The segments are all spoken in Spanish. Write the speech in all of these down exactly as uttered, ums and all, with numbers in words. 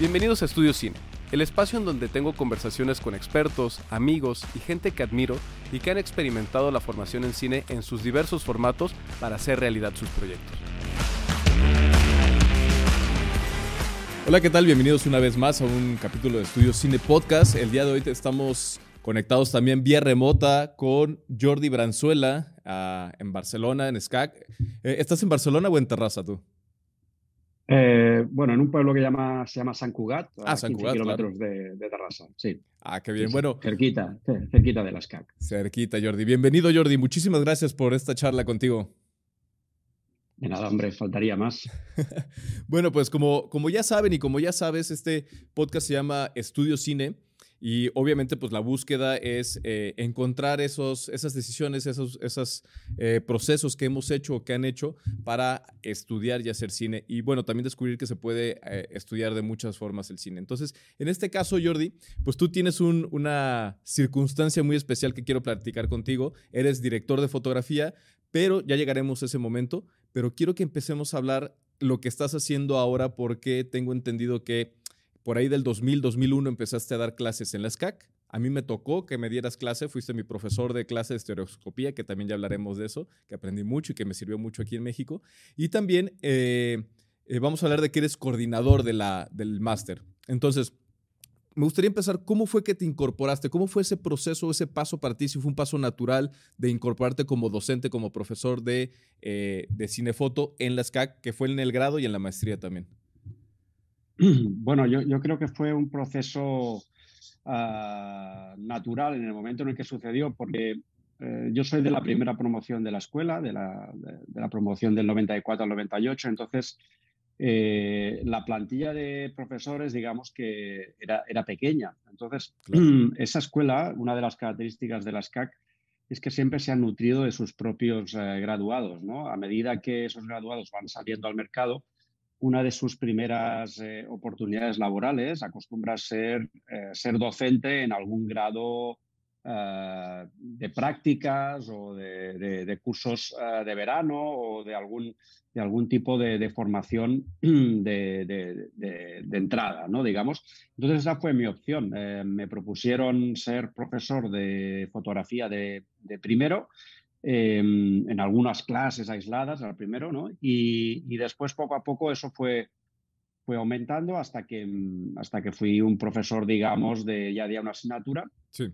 Bienvenidos a Estudio Cine, el espacio en donde tengo conversaciones con expertos, amigos y gente que admiro y que han experimentado la formación en cine en sus diversos formatos para hacer realidad sus proyectos. Hola, ¿qué tal? Bienvenidos una vez más a un capítulo de Estudio Cine Podcast. El día de hoy estamos conectados también vía remota con Jordi Branzuela uh, en Barcelona, en S C A C. Eh, ¿Estás en Barcelona o en Terrassa tú? Eh, bueno, en un pueblo que llama, se llama Sant Cugat, Ah, a Sant quince Cugat, kilómetros claro. de, de Terrassa, sí. Ah, qué Sí, bien. sí. Bueno, Cerquita, cerquita de la S C A C. Cerquita, Jordi. Bienvenido, Jordi. Muchísimas gracias por esta charla contigo. De nada, hombre, faltaría más. Bueno, pues como, como ya saben y como ya sabes, este podcast se llama Estudio Cine y obviamente pues la búsqueda es eh, encontrar esos, esas decisiones, esos, esos eh, procesos que hemos hecho o que han hecho para estudiar y hacer cine y bueno, también descubrir que se puede eh, estudiar de muchas formas el cine. Entonces, en este caso, Jordi, pues tú tienes un, una circunstancia muy especial que quiero platicar contigo. Eres director de fotografía, pero ya llegaremos a ese momento. Pero quiero que empecemos a hablar lo que estás haciendo ahora porque tengo entendido que por ahí del dos mil, dos mil uno empezaste a dar clases en la S C A C. A mí me tocó que me dieras clase, fuiste mi profesor de clase de estereoscopía, que también ya hablaremos de eso, que aprendí mucho y que me sirvió mucho aquí en México. Y también eh, eh, vamos a hablar de que eres coordinador de la, del máster. Entonces, me gustaría empezar, ¿cómo fue que te incorporaste? ¿Cómo fue ese proceso, ese paso para ti? Si fue un paso natural de incorporarte como docente, como profesor de, eh, de cinefoto en la S C A C, que fue en el grado y en la maestría también. Bueno, yo, yo creo que fue un proceso uh, natural en el momento en el que sucedió, porque eh, yo soy de la primera promoción de la escuela, de la, de, de la promoción del noventa y cuatro al noventa y ocho, entonces eh, la plantilla de profesores, digamos que era, era pequeña. Entonces, Claro. esa escuela, una de las características de la S C A C es que siempre se han nutrido de sus propios eh, graduados, ¿no? A medida que esos graduados van saliendo al mercado, una de sus primeras eh, oportunidades laborales acostumbra a ser, eh, ser docente en algún grado eh, de prácticas o de, de, de cursos eh, de verano o de algún, de algún tipo de, de formación de, de, de, de entrada, ¿no? Digamos. Entonces esa fue mi opción. Eh, me propusieron ser profesor de fotografía de, de primero. Eh, en algunas clases aisladas al primero, ¿no? Y, y después poco a poco eso fue, fue aumentando hasta que, hasta que fui un profesor, digamos, de ya de una asignatura. Sí.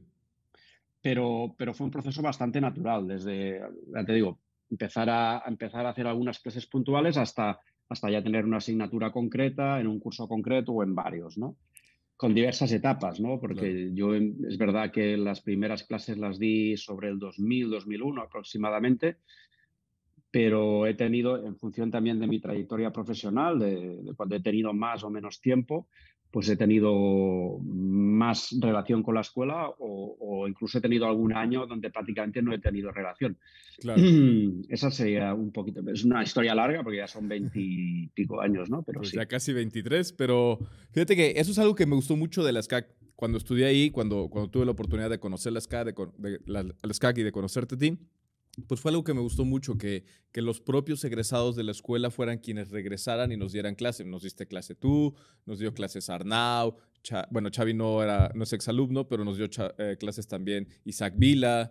Pero, pero fue un proceso bastante natural, desde, ya te digo, empezar a, a empezar a hacer algunas clases puntuales hasta, hasta ya tener una asignatura concreta en un curso concreto o en varios, ¿no? Con diversas etapas, ¿no? Porque Claro. yo es verdad que las primeras clases las di sobre el dos mil, dos mil uno aproximadamente, pero he tenido, en función también de mi trayectoria profesional, de, de cuando he tenido más o menos tiempo, pues he tenido más relación con la escuela o, o incluso he tenido algún año donde prácticamente no he tenido relación. Claro. Esa sería un poquito, es una historia larga porque ya son veintipico años, ¿no? Pero Pues sí. ya casi veintitrés, pero fíjate que eso es algo que me gustó mucho de la S C A C. Cuando estudié ahí, cuando, cuando tuve la oportunidad de conocer la S C A C, de, de la, la S C A C y de conocerte a ti, pues fue algo que me gustó mucho, que, que los propios egresados de la escuela fueran quienes regresaran y nos dieran clase. Nos diste clase tú, nos dio clases Arnau, Cha, bueno, Xavi no, era, no es exalumno, pero nos dio cha, eh, clases también Isaac Vila.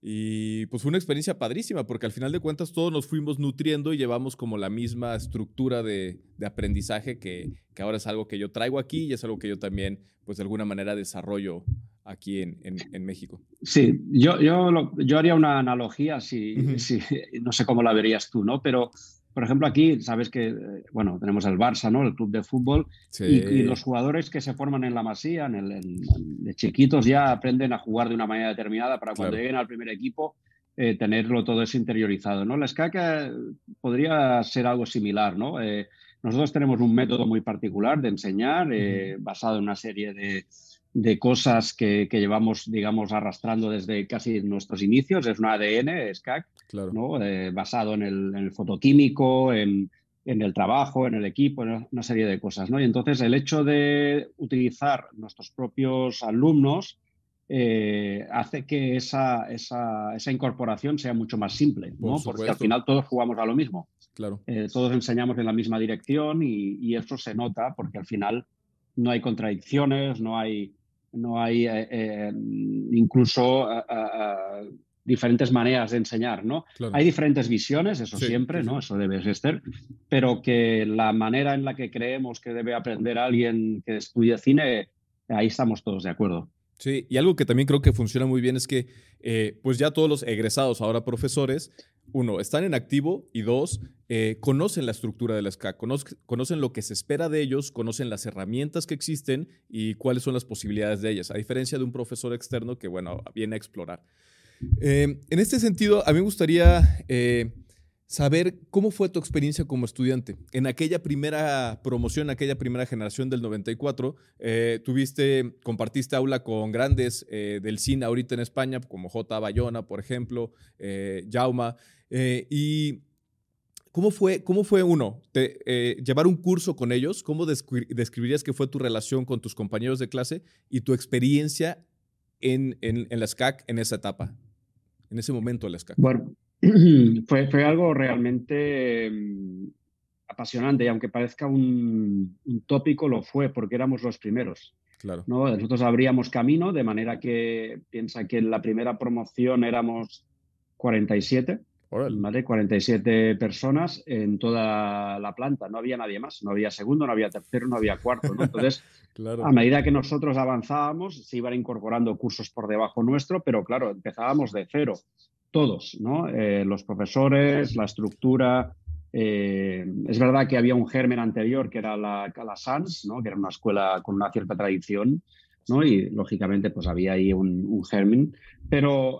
Y pues fue una experiencia padrísima, porque al final de cuentas todos nos fuimos nutriendo y llevamos como la misma estructura de, de aprendizaje que, que ahora es algo que yo traigo aquí y es algo que yo también, pues de alguna manera desarrollo aquí en, en, en México. Sí, yo, yo, lo, yo haría una analogía, si, Uh-huh. si, no sé cómo la verías tú, ¿no? Pero, por ejemplo, aquí sabes que, bueno, tenemos el Barça, ¿no? El club de fútbol, Sí. y, y los jugadores que se forman en la Masía, en el, en, de chiquitos ya aprenden a jugar de una manera determinada para cuando Claro. lleguen al primer equipo eh, tenerlo todo eso interiorizado, ¿no? La S C A C podría ser algo similar, ¿no? Eh, nosotros tenemos un método muy particular de enseñar, eh, uh-huh. basado en una serie de de cosas que, que llevamos, digamos, arrastrando desde casi nuestros inicios. Es un A D N, S C A C, claro. ¿no? Eh, basado en el, en el fotoquímico, en, en el trabajo, en el equipo, en una serie de cosas, ¿no? Y entonces el hecho de utilizar nuestros propios alumnos eh, hace que esa, esa, esa incorporación sea mucho más simple, ¿no? Porque al final todos jugamos a lo mismo. Claro. Eh, todos enseñamos en la misma dirección y, y eso se nota porque al final no hay contradicciones, no hay, no hay eh, eh, incluso eh, eh, diferentes maneras de enseñar, ¿no? Claro. Hay diferentes visiones, eso Sí, siempre, sí, sí. ¿no? Eso debe existir, pero que la manera en la que creemos que debe aprender alguien que estudie cine, ahí estamos todos de acuerdo. Sí, y algo que también creo que funciona muy bien es que, eh, pues ya todos los egresados, ahora profesores, uno, están en activo y dos, eh, conocen la estructura de la S C A C, conoc- conocen lo que se espera de ellos, conocen las herramientas que existen y cuáles son las posibilidades de ellas, a diferencia de un profesor externo que, bueno, viene a explorar. Eh, en este sentido, a mí me gustaría eh, saber cómo fue tu experiencia como estudiante. En aquella primera promoción, aquella primera generación del noventa y cuatro, eh, tuviste, compartiste aula con grandes eh, del cine ahorita en España, como J. Bayona, por ejemplo, eh, Jauma, eh, y ¿cómo fue, cómo fue uno, te, eh, llevar un curso con ellos? ¿Cómo descri- describirías que fue tu relación con tus compañeros de clase y tu experiencia en, en, en la S C A C en esa etapa? En ese momento el S C A C. Bueno, fue, fue algo realmente eh, apasionante y aunque parezca un, un tópico, lo fue porque éramos los primeros. Claro. ¿No? Nosotros abríamos camino, de manera que piensa que en la primera promoción éramos cuarenta y siete, Órale. ¿vale? cuarenta y siete personas en toda la planta, no había nadie más, no había segundo, no había tercero, no había cuarto, ¿no? Entonces, a Claro. medida que nosotros avanzábamos, se iban incorporando cursos por debajo nuestro, pero claro, empezábamos de cero, todos, ¿no? Eh, los profesores, la estructura. Eh, es verdad que había un germen anterior que era la, la SANS, ¿no? Que era una escuela con una cierta tradición, ¿no? Y lógicamente pues había ahí un, un germen, pero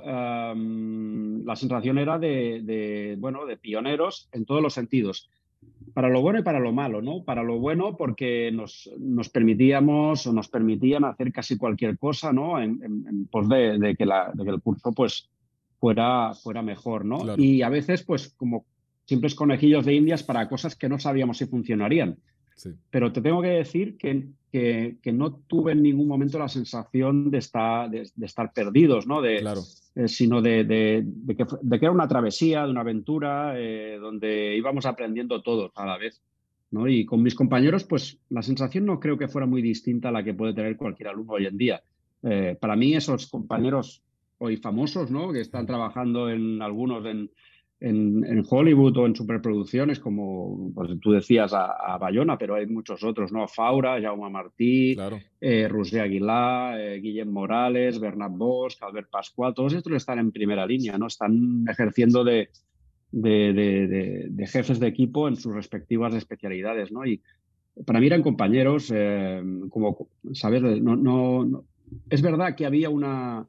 um, la sensación era de, de, bueno, de pioneros en todos los sentidos, para lo bueno y para lo malo, ¿no? Para lo bueno porque nos, nos permitíamos o nos permitían hacer casi cualquier cosa, ¿no? En, en, en pos de, de, que la, de que el curso pues fuera, fuera mejor, ¿no? Claro. Y a veces pues como simples conejillos de indias para cosas que no sabíamos si funcionarían. Sí. Pero te tengo que decir que, que, que no tuve en ningún momento la sensación de estar, de, de estar perdidos, ¿no? De, Claro. eh, sino de, de, de, que, de, que, era una travesía, de una aventura, eh, donde íbamos aprendiendo todos a la vez, ¿no? Y con mis compañeros, pues la sensación no creo que fuera muy distinta a la que puede tener cualquier alumno hoy en día. Eh, para mí, esos compañeros hoy famosos, ¿no? Que están trabajando en algunos en en, en Hollywood o en superproducciones, como pues, tú decías a, a Bayona, pero hay muchos otros, ¿no? Faura, Jaume Martí, Claro. eh, Roger Aguilar, eh, Guillem Morales, Bernat Bosch, Albert Pascual, todos estos están en primera línea, ¿no? Están ejerciendo de, de, de, de, de jefes de equipo en sus respectivas especialidades, ¿no? Y para mí eran compañeros, eh, como, ¿sabes? No, no, no, es verdad que había una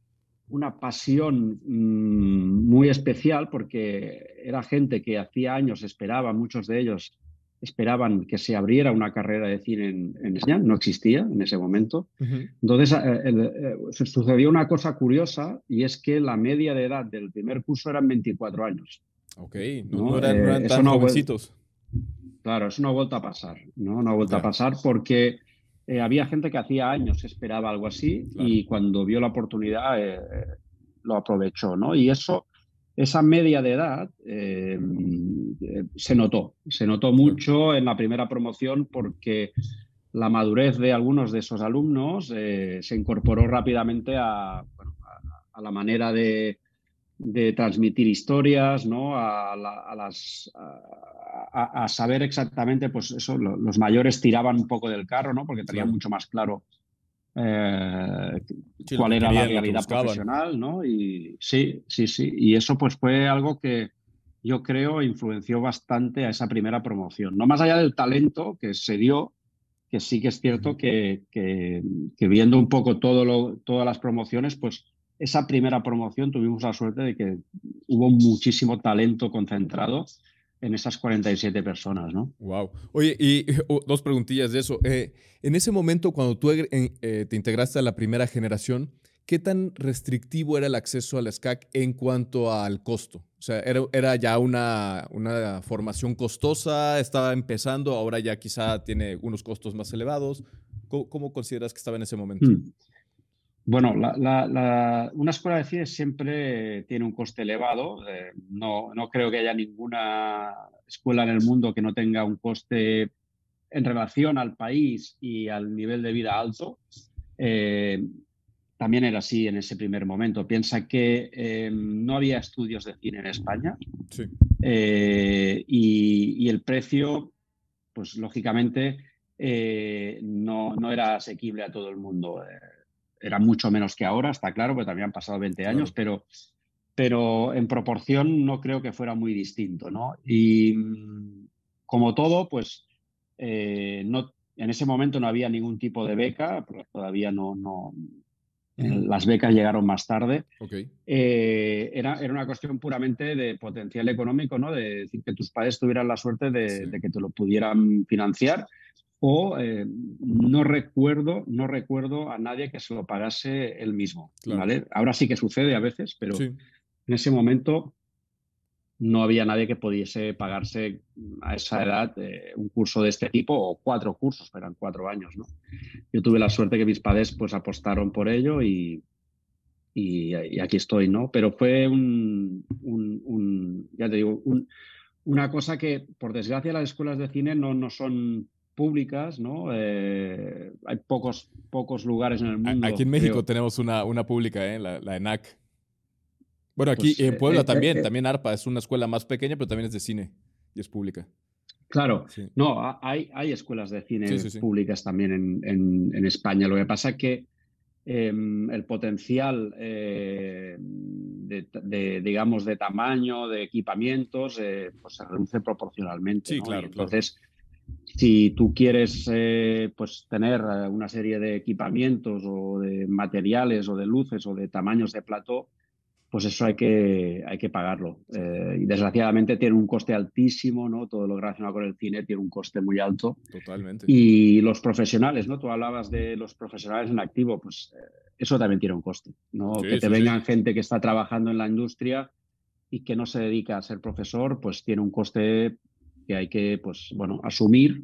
una pasión mmm, muy especial porque era gente que hacía años esperaba, muchos de ellos esperaban que se abriera una carrera de cine en, en España, no existía en ese momento. Uh-huh. Entonces eh, eh, eh, sucedió una cosa curiosa y es que la media de edad del primer curso eran veinticuatro años. Ok, no, no ¿No? eran, no Eh, eran eso tan no, jovencitos. claro, eso no ha vuelto a pasar, ¿no? No ha vuelto a Ya, pasar porque eh, había gente que hacía años esperaba algo así claro. y cuando vio la oportunidad eh, lo aprovechó, ¿no? Y eso, esa media de edad eh, eh, se notó, se notó Claro. mucho en la primera promoción porque la madurez de algunos de esos alumnos eh, se incorporó rápidamente a, bueno, a, a la manera de, de transmitir historias, ¿no? A, la, a las a, a, saber exactamente, pues eso, lo, los mayores tiraban un poco del carro, ¿no? Porque tenían Claro. mucho más claro eh, Sí, lo cuál que era la querían, lo que realidad buscaban. profesional, ¿no? Y sí, sí, sí. Y eso pues fue algo que yo creo influenció bastante a esa primera promoción. No más allá del talento que se dio, que sí que es cierto Uh-huh. que, que, que viendo un poco todo lo, todas las promociones, pues esa primera promoción tuvimos la suerte de que hubo muchísimo talento concentrado en esas cuarenta y siete personas, ¿no? Wow. Oye, y oh, dos preguntillas de eso. Eh, en ese momento, cuando tú eh, eh, te integraste a la primera generación, ¿qué tan restrictivo era el acceso a la S C A C en cuanto al costo? O sea, ¿era, era ya una, una formación costosa? ¿Estaba empezando? ¿Ahora ya quizá tiene unos costos más elevados? ¿Cómo, cómo consideras que estaba en ese momento? Hmm. Bueno, la, la, la, una escuela de cine siempre tiene un coste elevado. Eh, no, no creo que haya ninguna escuela en el mundo que no tenga un coste en relación al país y al nivel de vida alto, eh, también era así en ese primer momento. Piensa que eh, no había estudios de cine en España, Sí. eh, y, y el precio, pues lógicamente, eh, no, no era asequible a todo el mundo. Eh, era mucho menos que ahora, está claro, porque también han pasado veinte años, Claro. pero, pero en proporción no creo que fuera muy distinto, ¿no? Y como todo, pues eh, no, en ese momento no había ningún tipo de beca, porque todavía no, no Uh-huh. las becas llegaron más tarde. Okay. Eh, era, era una cuestión puramente de potencial económico, ¿no? De decir que tus padres tuvieran la suerte de, Sí. de que te lo pudieran financiar. O eh, no recuerdo, no recuerdo a nadie que se lo pagase él mismo, Claro. ¿vale? Ahora sí que sucede a veces, pero Sí. en ese momento no había nadie que pudiese pagarse a esa edad eh, un curso de este tipo, o cuatro cursos, eran cuatro años, ¿no? Yo tuve la suerte que mis padres pues apostaron por ello y, y, y aquí estoy, ¿no? Pero fue un, un, un ya te digo, un, una cosa que, por desgracia, las escuelas de cine no, no son públicas, ¿no? Eh, hay pocos, pocos lugares en el Aquí mundo, en México creo. tenemos una, una pública, ¿eh? La, la ENAC. Bueno, aquí Pues, en eh, Puebla eh, también, eh, también ARPA es una escuela más pequeña, pero también es de cine y es pública. claro, Sí, no, hay, hay escuelas de sí, cine sí, sí. públicas también en, en, en España. Lo que pasa es que eh, el potencial eh, de, de, digamos, de tamaño, de equipamientos, eh, pues se reduce proporcionalmente, Sí, ¿no? Y claro, claro. entonces, si tú quieres eh, pues tener una serie de equipamientos o de materiales o de luces o de tamaños de plató, pues eso hay que, hay que pagarlo. Eh, y desgraciadamente tiene un coste altísimo, ¿no? Todo lo relacionado con el cine tiene un coste muy alto. Totalmente. Y los profesionales, ¿no? Tú hablabas de los profesionales en activo, pues eh, eso también tiene un coste, ¿no? Que Sí, te sí, sí. vengan gente que está trabajando en la industria y que no se dedica a ser profesor, pues tiene un coste que hay que, pues, bueno, asumir.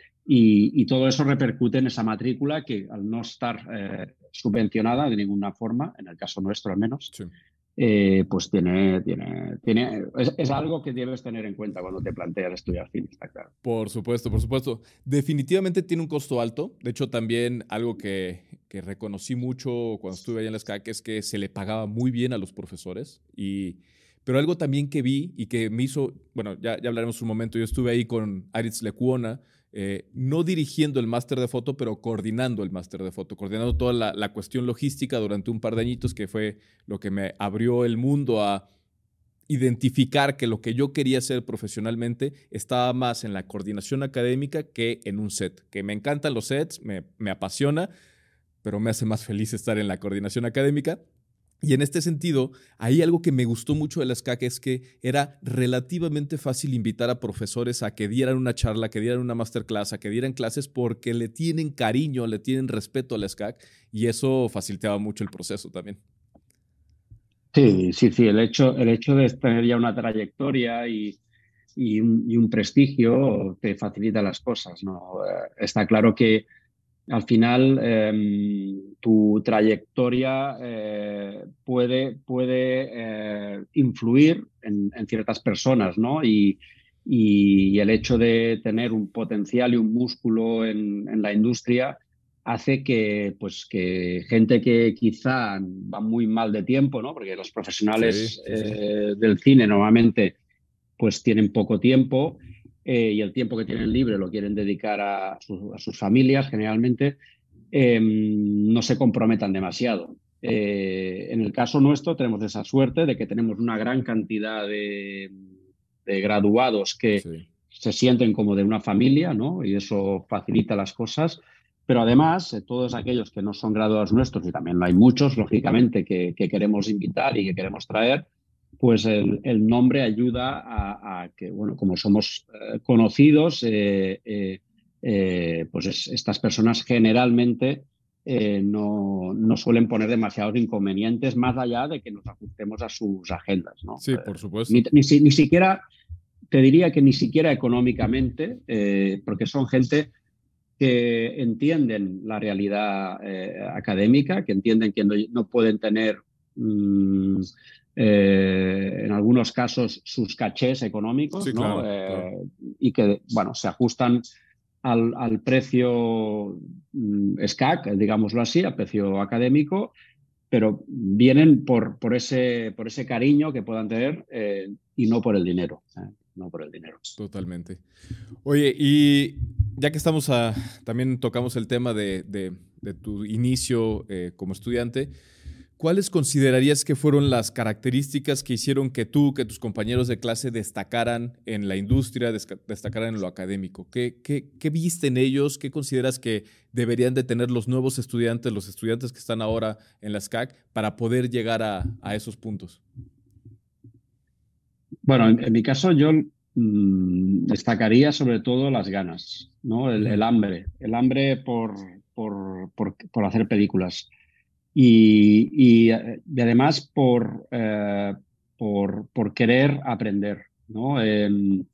Y, y todo eso repercute en esa matrícula que, al no estar eh, subvencionada de ninguna forma, en el caso nuestro al menos, Sí. eh, pues tiene, tiene, tiene es, es algo que debes tener en cuenta cuando te planteas estudiar cine, está claro. Por supuesto, por supuesto. Definitivamente tiene un costo alto. De hecho, también algo que, que reconocí mucho cuando estuve allá en la SCAC es que se le pagaba muy bien a los profesores. Y, pero algo también que vi y que me hizo, bueno, ya, ya hablaremos un momento, yo estuve ahí con Aritz Lecuona, eh, no dirigiendo el máster de foto, pero coordinando el máster de foto, coordinando toda la, la cuestión logística durante un par de añitos, que fue lo que me abrió el mundo a identificar que lo que yo quería hacer profesionalmente estaba más en la coordinación académica que en un set. Que me encantan los sets, me, me apasiona, pero me hace más feliz estar en la coordinación académica. Y en este sentido, hay algo que me gustó mucho de la SCAC, es que era relativamente fácil invitar a profesores a que dieran una charla, que dieran una masterclass, a que dieran clases, porque le tienen cariño, le tienen respeto a la SCAC, y eso facilitaba mucho el proceso también. Sí, sí, sí. El hecho, el hecho de tener ya una trayectoria y, y, un, y un prestigio te facilita las cosas, ¿no? Eh, está claro que al final eh, tu trayectoria eh, puede, puede eh, influir en, en ciertas personas, ¿no? Y, y, y el hecho de tener un potencial y un músculo en, en la industria hace que, pues, que gente que quizá va muy mal de tiempo, ¿no? Porque los Sí, profesionales sí, sí. eh, del cine normalmente pues tienen poco tiempo, eh, y el tiempo que tienen libre lo quieren dedicar a, su, a sus familias generalmente, eh, no se comprometan demasiado. Eh, en el caso nuestro tenemos esa suerte de que tenemos una gran cantidad de, de graduados que Sí. se sienten como de una familia, ¿no? Y eso facilita las cosas. Pero además, eh, todos aquellos que no son graduados nuestros, y también hay muchos, lógicamente, que, que queremos invitar y que queremos traer, pues el, el nombre ayuda a, a, que, bueno, como somos eh, conocidos, eh, eh, eh, pues es, estas personas generalmente eh, no, no suelen poner demasiados inconvenientes más allá de que nos ajustemos a sus agendas, ¿no? Sí, Eh, por supuesto. ni, ni, ni siquiera, te diría que ni siquiera económicamente, eh, porque son gente que entienden la realidad eh, académica, que entienden que no, no pueden tener, mmm, eh, en algunos casos, sus cachés económicos, Sí, ¿no? claro, claro. Eh, y que, bueno, se ajustan al, al precio mm, S C A C, digámoslo así, al precio académico, pero vienen por, por, ese, por ese cariño que puedan tener eh, y no por el dinero. ¿eh? No por el dinero. Totalmente. Oye, y ya que estamos a, también tocamos el tema de, de, de tu inicio eh, como estudiante, ¿cuáles considerarías que fueron las características que hicieron que tú, que tus compañeros de clase destacaran en la industria, destacaran en lo académico? ¿Qué, qué, qué viste en ellos? ¿Qué consideras que deberían de tener los nuevos estudiantes, los estudiantes que están ahora en la S C A C, para poder llegar a, a esos puntos? Bueno, en, en mi caso yo mmm, destacaría sobre todo las ganas, ¿no? El, el hambre, el hambre por, por, por, por hacer películas. Y, y, y además por, eh, por, por querer aprender, ¿no? Eh,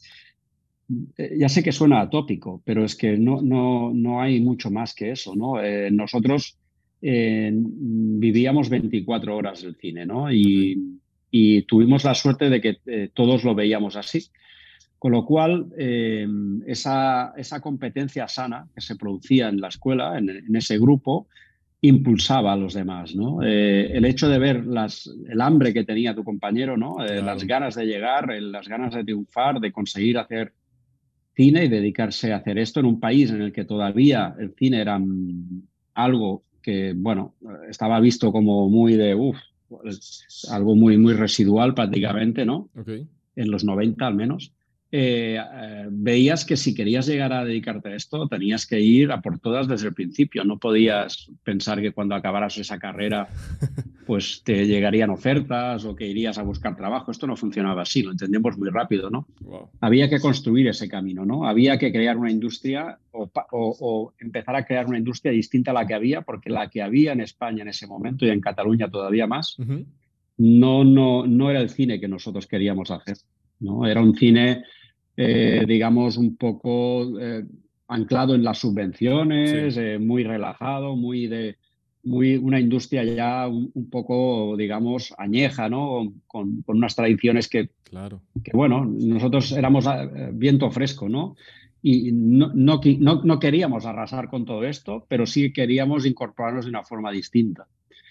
ya sé que suena atópico, pero es que no, no, no hay mucho más que eso, ¿no? Eh, nosotros eh, vivíamos veinticuatro horas del cine, ¿no? Okay. Y, y tuvimos la suerte de que eh, todos lo veíamos así. Con lo cual, eh, esa, esa competencia sana que se producía en la escuela, en, en ese grupo, impulsaba a los demás, ¿no? Eh, el hecho de ver las, el hambre que tenía tu compañero, ¿no? Eh, las Claro. ganas de llegar, eh, las ganas de triunfar, de conseguir hacer cine y dedicarse a hacer esto en un país en el que todavía el cine era algo que, bueno, estaba visto como muy de, uff, algo muy, muy residual prácticamente, ¿no? Okay. En los noventa al menos. Eh, eh, veías que si querías llegar a dedicarte a esto, tenías que ir a por todas desde el principio. No podías pensar que cuando acabaras esa carrera pues te llegarían ofertas o que irías a buscar trabajo. Esto no funcionaba así, lo entendemos muy rápido, ¿no? Wow. Había que construir ese camino, ¿no? Había que crear una industria o, o, o empezar a crear una industria distinta a la que había, porque la que había en España en ese momento y en Cataluña todavía más, Uh-huh. no, no, no era el cine que nosotros queríamos hacer, ¿no? Era un cine, eh, digamos, un poco eh, anclado en las subvenciones, Sí. eh, muy relajado, muy de muy, una industria ya un, un poco, digamos, añeja, ¿no? Con, con unas tradiciones que, Claro. que, bueno, nosotros éramos eh, viento fresco, ¿no? Y no, no, no, no queríamos arrasar con todo esto, pero sí queríamos incorporarnos de una forma distinta.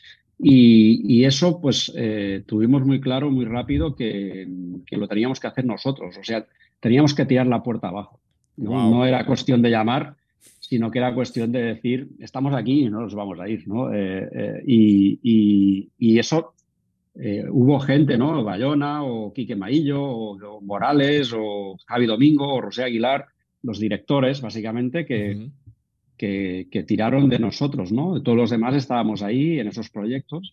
Y, y eso, pues, eh, tuvimos muy claro, muy rápido, que, que lo teníamos que hacer nosotros. O sea, teníamos que tirar la puerta abajo, ¿no? Wow. No era cuestión de llamar, sino que era cuestión de decir, estamos aquí y no nos vamos a ir, ¿no? Eh, eh, y, y, y eso, eh, hubo gente, ¿no? Bayona, o Quique Maillo, o, o Morales, o Javi Domingo, o José Aguilar, los directores, básicamente, que Uh-huh. que, que tiraron de nosotros, ¿no? Todos los demás estábamos ahí en esos proyectos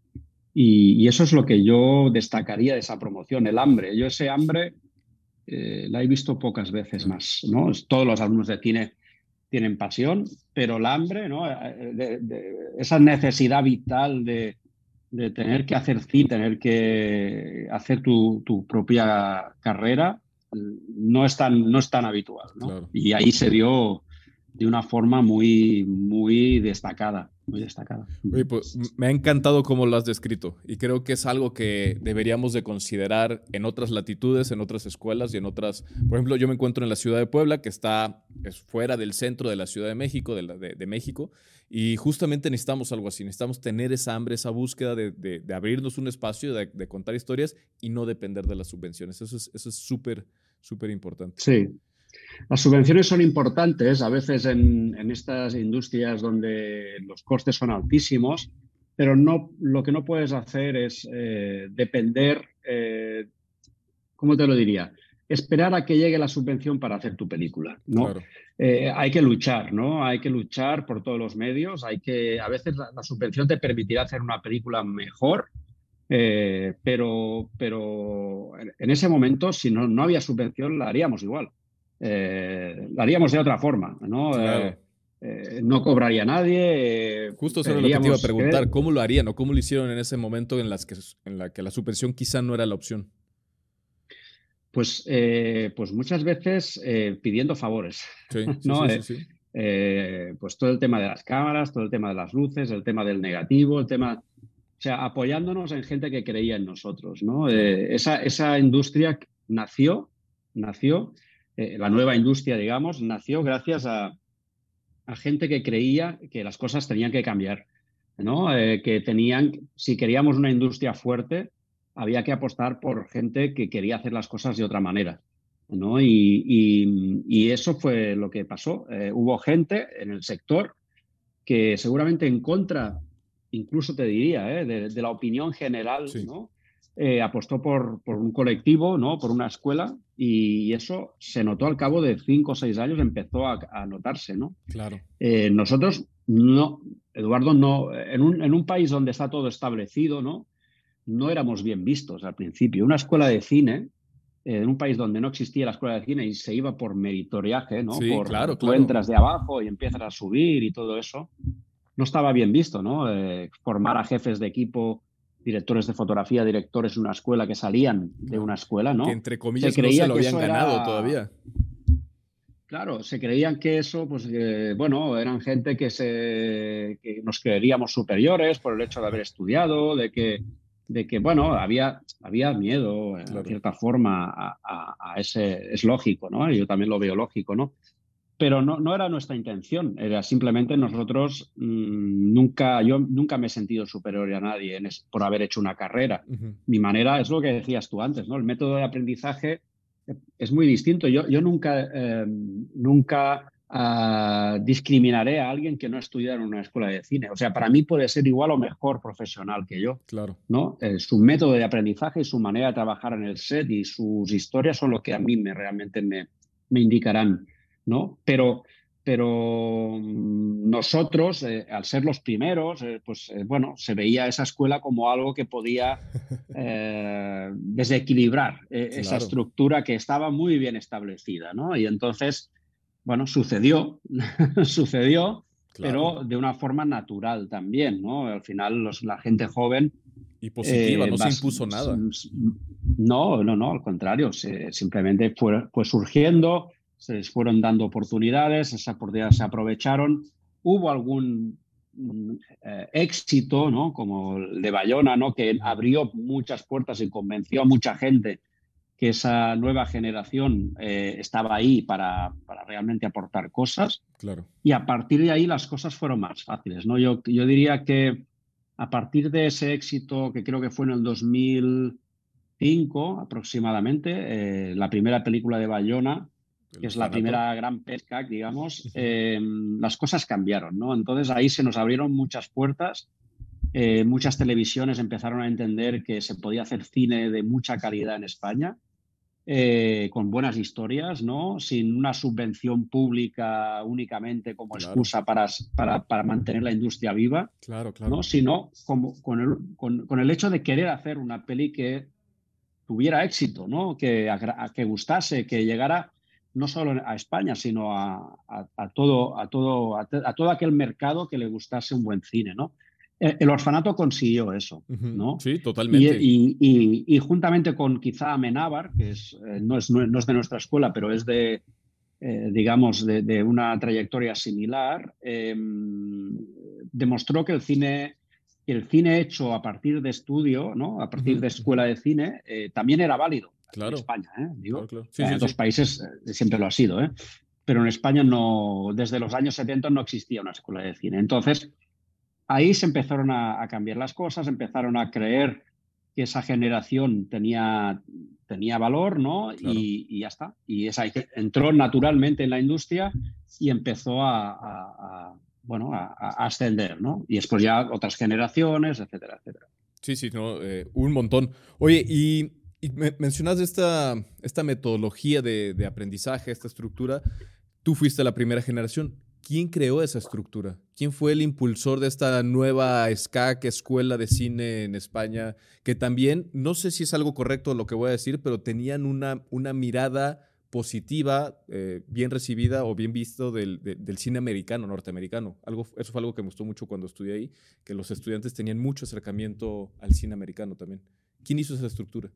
y, y eso es lo que yo destacaría de esa promoción, el hambre. Yo ese hambre eh, la he visto pocas veces Claro. más, ¿no? Todos los alumnos de cine tienen pasión, pero el hambre, ¿no? De, de, esa necesidad vital de, de tener que hacer cine, tener que hacer tu, tu propia carrera, no es tan, no es tan habitual, ¿no? Claro. Y ahí se dio de una forma muy, muy destacada, muy destacada. Oye, pues me ha encantado cómo lo has descrito y creo que es algo que deberíamos de considerar en otras latitudes, en otras escuelas y en otras. Por ejemplo, yo me encuentro en la ciudad de Puebla, que está es fuera del centro de la Ciudad de México, de, la, de, de México, y justamente necesitamos algo así, necesitamos tener esa hambre, esa búsqueda de, de, de abrirnos un espacio, de, de contar historias y no depender de las subvenciones. Eso es eso es súper, súper importante. Sí. Las subvenciones son importantes a veces en, en estas industrias donde los costes son altísimos, pero no, lo que no puedes hacer es eh, depender, eh, ¿cómo te lo diría? Esperar a que llegue la subvención para hacer tu película, ¿no? Claro. Eh, hay que luchar, ¿no? Hay que luchar por todos los medios. Hay que, a veces la, la subvención te permitirá hacer una película mejor, eh, pero, pero en ese momento, si no, no había subvención, la haríamos igual. Eh, la haríamos de otra forma, ¿no? Claro. Eh, eh, no cobraría nadie, eh, Justo eso era lo que te iba a pediríamos que... preguntar. ¿Cómo lo harían o cómo lo hicieron en ese momento en, las que, en la que la subvención quizá no era la opción? Pues, eh, pues muchas veces eh, pidiendo favores, Sí, sí, ¿no? sí, sí, Eh, sí. eh, pues todo el tema de las cámaras, todo el tema de las luces, el tema del negativo, el tema... O sea, apoyándonos en gente que creía en nosotros, ¿no? Claro. Eh, esa, esa industria nació, nació eh, la nueva industria, digamos, nació gracias a, a gente que creía que las cosas tenían que cambiar, ¿no? Eh, que tenían, si queríamos una industria fuerte, había que apostar por gente que quería hacer las cosas de otra manera, ¿no? Y, y, y eso fue lo que pasó. Eh, hubo gente en el sector que seguramente en contra, incluso te diría, ¿eh? de, de la opinión general, Sí, ¿no? Eh, apostó por, por un colectivo, ¿no? Por una escuela, y eso se notó al cabo de cinco o seis años, empezó a, a notarse, ¿no? claro. Eh, nosotros no, Eduardo, no, en un, en un país donde está todo establecido, ¿no? No éramos bien vistos al principio. Una escuela de cine, eh, en un país donde no existía la escuela de cine y se iba por meritoriaje, ¿no? Sí, Por claro, tú claro. entras de abajo y empiezas a subir y todo eso, no estaba bien visto, ¿no? Eh, formar a jefes de equipo, directores de fotografía, directores de una escuela que salían de Claro. una escuela, Que ¿no? entre Se comillas no se creía lo que habían eso ganado era, todavía. claro, se creían que eso, pues, eh, bueno, eran gente que, se, que nos creeríamos superiores por el hecho de haber estudiado, de que, de que bueno, había, había miedo, eh, en Claro. cierta forma, a, a, a ese, es lógico, ¿no? Yo también lo veo lógico, ¿no? Pero no, no era nuestra intención, era simplemente nosotros mmm, nunca, yo nunca me he sentido superior a nadie en es, por haber hecho una carrera. Ujú. Mi manera es lo que decías tú antes, ¿no? El método de aprendizaje es muy distinto. Yo, yo nunca, eh, nunca uh, discriminaré a alguien que no estudiara en una escuela de cine. O sea, para mí puede ser igual o mejor profesional que yo, Claro. ¿no? Eh, su método de aprendizaje y su manera de trabajar en el set y sus historias son lo que a mí me, realmente me, me indicarán, ¿no? Pero, pero nosotros, eh, al ser los primeros, eh, pues eh, bueno, se veía esa escuela como algo que podía eh, desequilibrar eh, esa Claro, estructura que estaba muy bien establecida, ¿no? Y entonces, bueno, sucedió, sucedió, claro. pero de una forma natural también, ¿no? Al final los, la gente joven Y positiva, eh, no se vas, impuso nada. no, no, no, al contrario, se, simplemente fue, fue surgiendo, se les fueron dando oportunidades, esas oportunidades se aprovecharon, hubo algún mm, eh, éxito, ¿no? Como el de Bayona, ¿no? Que Ujú. abrió muchas puertas y convenció a mucha gente que esa nueva generación eh, estaba ahí para, para realmente aportar cosas, Claro. y a partir de ahí las cosas fueron más fáciles, ¿no? Yo, yo diría que a partir de ese éxito, que creo que fue en el dos mil cinco aproximadamente, eh, la primera película de Bayona, El que es la orfanato. primera gran pesca, digamos, Ujú. eh, las cosas cambiaron, ¿no? Entonces ahí se nos abrieron muchas puertas, eh, muchas televisiones empezaron a entender que se podía hacer cine de mucha calidad en España, eh, con buenas historias, ¿no? Sin una subvención pública únicamente como Claro, excusa para, para, para mantener la industria viva, claro, claro. ¿no? Sino como, con, el, con, con el hecho de querer hacer una peli que tuviera éxito, ¿no? Que, a, que gustase, que llegara no solo a España, sino a, a, a todo, a, todo, a, a, todo aquel mercado que le gustase un buen cine, ¿no? El, el orfanato consiguió eso, Ujú. ¿no? Sí, Y, totalmente. y, y, y juntamente con quizá Amenábar, que es, eh, no, es, no es de nuestra escuela, pero es de, eh, digamos, de, de, una trayectoria similar, eh, demostró que el cine, el cine hecho a partir de estudio, ¿no? A partir Ujú, de ujú. escuela de cine, eh, también era válido aquí en Claro, España, ¿eh? claro, Digo, claro. Sí, en sí, otros sí. países eh, siempre lo ha sido, ¿eh? Pero en España no, desde los años setenta no existía una escuela de cine. Entonces, ahí se empezaron a, a cambiar las cosas, empezaron a creer que esa generación tenía, tenía valor, ¿no? Claro. Y, y ya está. Y esa entró naturalmente en la industria y empezó a, a, a bueno, a, a, ascender, ¿no? Y después ya otras generaciones, etcétera, etcétera. Sí, sí, no, eh, un montón. Oye, y, y me, mencionas esta, esta metodología de, de aprendizaje, esta estructura. Tú fuiste la primera generación. ¿Quién creó esa estructura? ¿Quién fue el impulsor de esta nueva S C A C, Escuela de Cine en España? Que también, no sé si es algo correcto lo que voy a decir, pero tenían una, una mirada positiva, eh, bien recibida o bien visto del, de, del cine americano, norteamericano. Algo, eso fue algo que me gustó mucho cuando estudié ahí, que los estudiantes tenían mucho acercamiento al cine americano también. ¿Quién hizo esa estructura?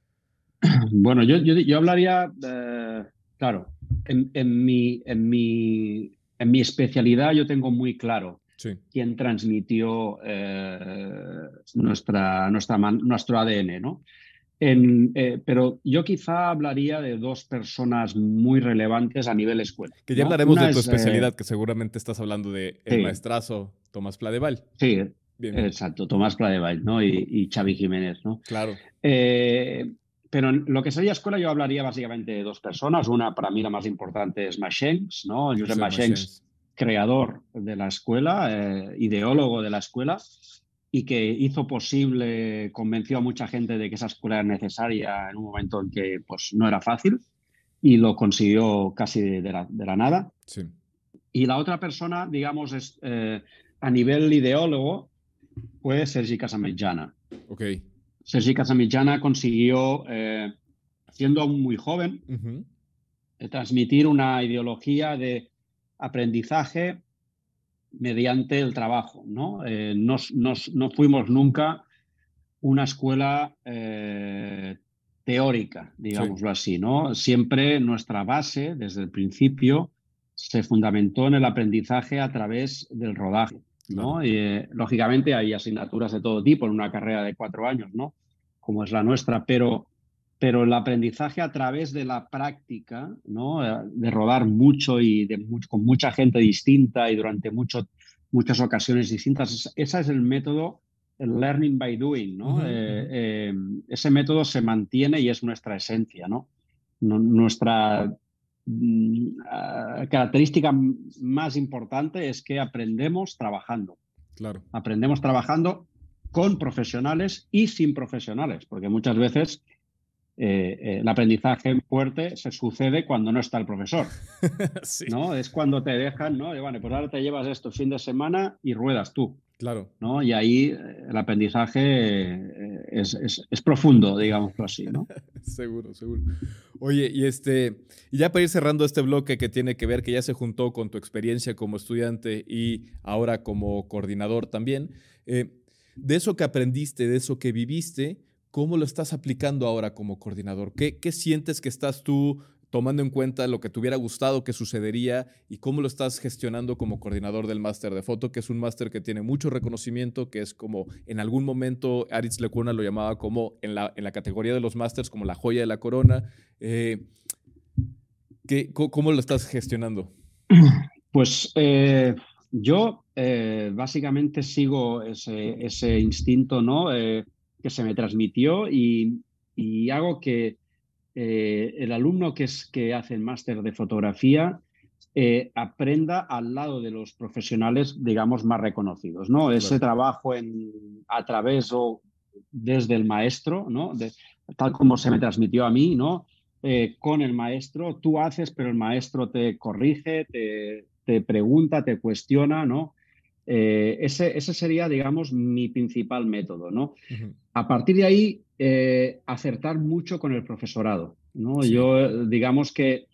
Bueno, yo, yo, yo hablaría, eh, claro, en, en, mi, en, mi, en mi especialidad yo tengo muy claro Sí. quién transmitió eh, nuestra, nuestra man, nuestro A D N, ¿no? En, eh, pero yo quizá hablaría de dos personas muy relevantes a nivel escuela, Que ya ¿no? hablaremos de Una tu es, eh, especialidad, que seguramente estás hablando de el sí, maestrazo Tomás Pladeval. sí, Bien, bien. exacto, Tomás Pladevall, ¿no? Y, y Xavi Jiménez, ¿no? Claro. Eh, pero en lo que sería escuela yo hablaría básicamente de dos personas. Una, para mí la más importante es Maschenks, ¿no? Josep Josep Maschenks, Machens. creador de la escuela, eh, ideólogo de la escuela, y que hizo posible, convenció a mucha gente de que esa escuela era necesaria en un momento en que pues, no era fácil, y lo consiguió casi de, de la, de la nada. Sí. Y la otra persona, digamos, es, eh, a nivel ideólogo, fue Sergi Casamitjana. Ok. Sergi Casamitjana consiguió, eh, siendo aún muy joven, Ujú. eh, transmitir una ideología de aprendizaje mediante el trabajo, ¿no? Eh, nos, nos, no fuimos nunca una escuela eh, teórica, Sí. digámoslo así, ¿no? Siempre nuestra base, desde el principio, se fundamentó en el aprendizaje a través del rodaje, Claro. ¿no? Y, eh, lógicamente hay asignaturas de todo tipo en una carrera de cuatro años, ¿no? Como es la nuestra, pero, pero el aprendizaje a través de la práctica, ¿no? Eh, De rodar mucho y de mucho, con mucha gente distinta y durante mucho, muchas ocasiones distintas, ese es el método, el learning by doing, ¿no? Ujú, ujú. Eh, eh, ese método se mantiene y es nuestra esencia, ¿no? No- nuestra mm, ah, característica más importante es que aprendemos trabajando. Claro. Aprendemos trabajando con profesionales y sin profesionales, porque muchas veces eh, eh, el aprendizaje fuerte se sucede cuando no está el profesor, Sí. ¿no? Es cuando te dejan, ¿no? Y bueno, pues ahora te llevas esto fin de semana y ruedas tú. Claro. ¿No? Y ahí eh, el aprendizaje eh, es, es, es profundo, digámoslo así, ¿no? Seguro, seguro. Oye, y este, y ya para ir cerrando este bloque que tiene que ver, que ya se juntó con tu experiencia como estudiante y ahora como coordinador también, eh, de eso que aprendiste, de eso que viviste, ¿cómo lo estás aplicando ahora como coordinador? ¿Qué, qué sientes que estás tú tomando en cuenta lo que te hubiera gustado que sucedería y cómo lo estás gestionando como coordinador del máster de foto, que es un máster que tiene mucho reconocimiento, que es como en algún momento Aritz Lecuna lo llamaba como en la, en la categoría de los másters como la joya de la corona? Eh, ¿qué, ¿Cómo lo estás gestionando? Pues eh, yo eh, básicamente sigo ese, ese instinto, ¿no? Eh, que se me transmitió y, y hago que eh, el alumno que, es, que hace el máster de fotografía eh, aprenda al lado de los profesionales, digamos, más reconocidos, ¿no? Ese Claro. trabajo en, a través o desde el maestro, ¿no? De, tal como se me transmitió a mí, ¿no? Eh, con el maestro, tú haces, pero el maestro te corrige, te, te pregunta, te cuestiona, ¿no? Eh, ese, ese sería, digamos, mi principal método, ¿no? Ujú. A partir de ahí, eh, acertar mucho con el profesorado, ¿no? Sí, Yo, digamos que eh,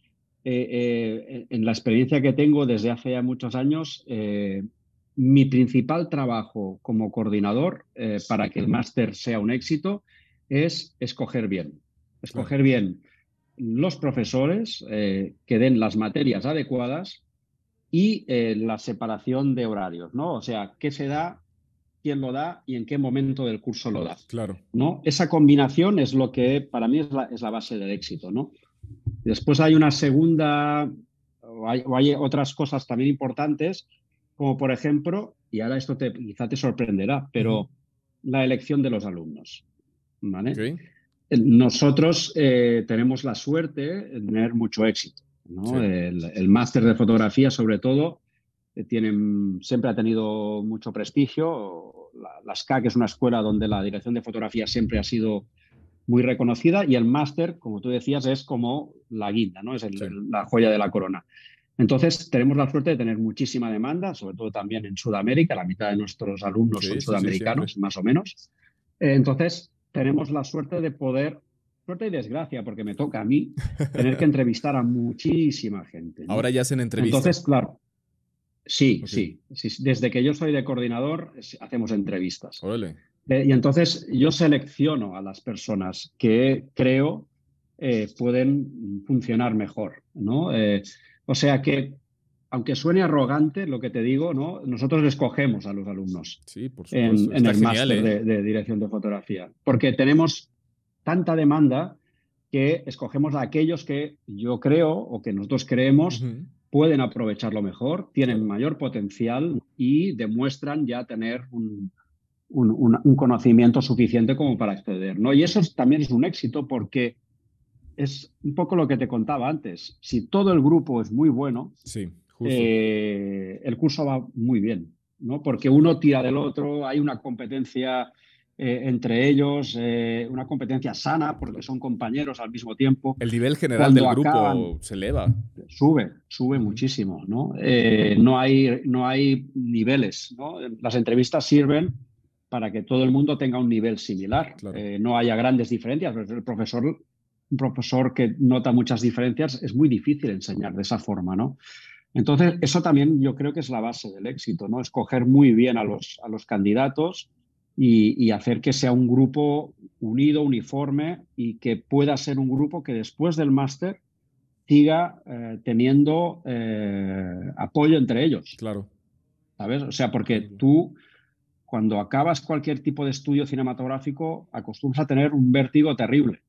eh, en la experiencia que tengo desde hace ya muchos años, eh, mi principal trabajo como coordinador eh, para que el máster sea un éxito es escoger bien. claro. Escoger bien los profesores eh, que den las materias adecuadas y eh, la separación de horarios, ¿no? O sea, qué se da, quién lo da y en qué momento del curso lo da, Claro. ¿no? Esa combinación es lo que para mí es la, es la base del éxito, ¿no? Después hay una segunda, o hay, o hay otras cosas también importantes, como por ejemplo, y ahora esto te, quizá te sorprenderá, Ujú. pero la elección de los alumnos, Ok. ¿vale? Nosotros eh, tenemos la suerte de tener mucho éxito, ¿no? Sí. El, el máster de fotografía, sobre todo, eh, tienen, siempre ha tenido mucho prestigio. La, la S C A C es una escuela donde la dirección de fotografía siempre ha sido muy reconocida y el máster, como tú decías, es como la guinda, ¿no? Es el, Sí. la joya de la corona. Entonces, tenemos la suerte de tener muchísima demanda, sobre todo también en Sudamérica. La mitad de nuestros alumnos son Sí, sí, sí, siempre. sudamericanos, más o menos. Eh, entonces, tenemos la suerte de poder, suerte y desgracia, porque me toca a mí, tener que entrevistar a muchísima gente, Ahora ¿no? ya hacen Entonces, entrevistas. claro, sí, Ok. sí, sí. Desde que yo soy de coordinador, hacemos entrevistas. Órale. Eh, y entonces yo selecciono a las personas que creo eh, pueden funcionar mejor, ¿no? Eh, o sea que, aunque suene arrogante lo que te digo, ¿no? Nosotros escogemos a los alumnos Sí, por en, supuesto. en Está el genial, máster ¿eh? de, de dirección de fotografía, porque tenemos tanta demanda que escogemos a aquellos que yo creo o que nosotros creemos uh-huh. pueden aprovecharlo mejor, tienen claro. mayor potencial y demuestran ya tener un, un, un, un conocimiento suficiente como para acceder, ¿no? Y eso es, también es un éxito porque es un poco lo que te contaba antes. Si todo el grupo es muy bueno, sí, eh, el curso va muy bien, ¿no? Porque uno tira del otro, hay una competencia eh, entre ellos, eh, una competencia sana porque son compañeros al mismo tiempo. El nivel general Cuando del grupo acaban, se eleva. Sube, sube uh-huh. muchísimo, ¿no? Eh, no hay, no hay niveles, ¿no? Las entrevistas sirven para que todo el mundo tenga un nivel similar. Claro. Eh, no haya grandes diferencias. Pero el profesor, un profesor que nota muchas diferencias, es muy difícil enseñar de esa forma, ¿no? Entonces, eso también yo creo que es la base del éxito, ¿no? Escoger muy bien a los, a los candidatos y, y hacer que sea un grupo unido, uniforme y que pueda ser un grupo que después del máster siga eh, teniendo eh, apoyo entre ellos. Claro. ¿Sabes? O sea, porque tú, cuando acabas cualquier tipo de estudio cinematográfico, acostumbras a tener un vértigo terrible.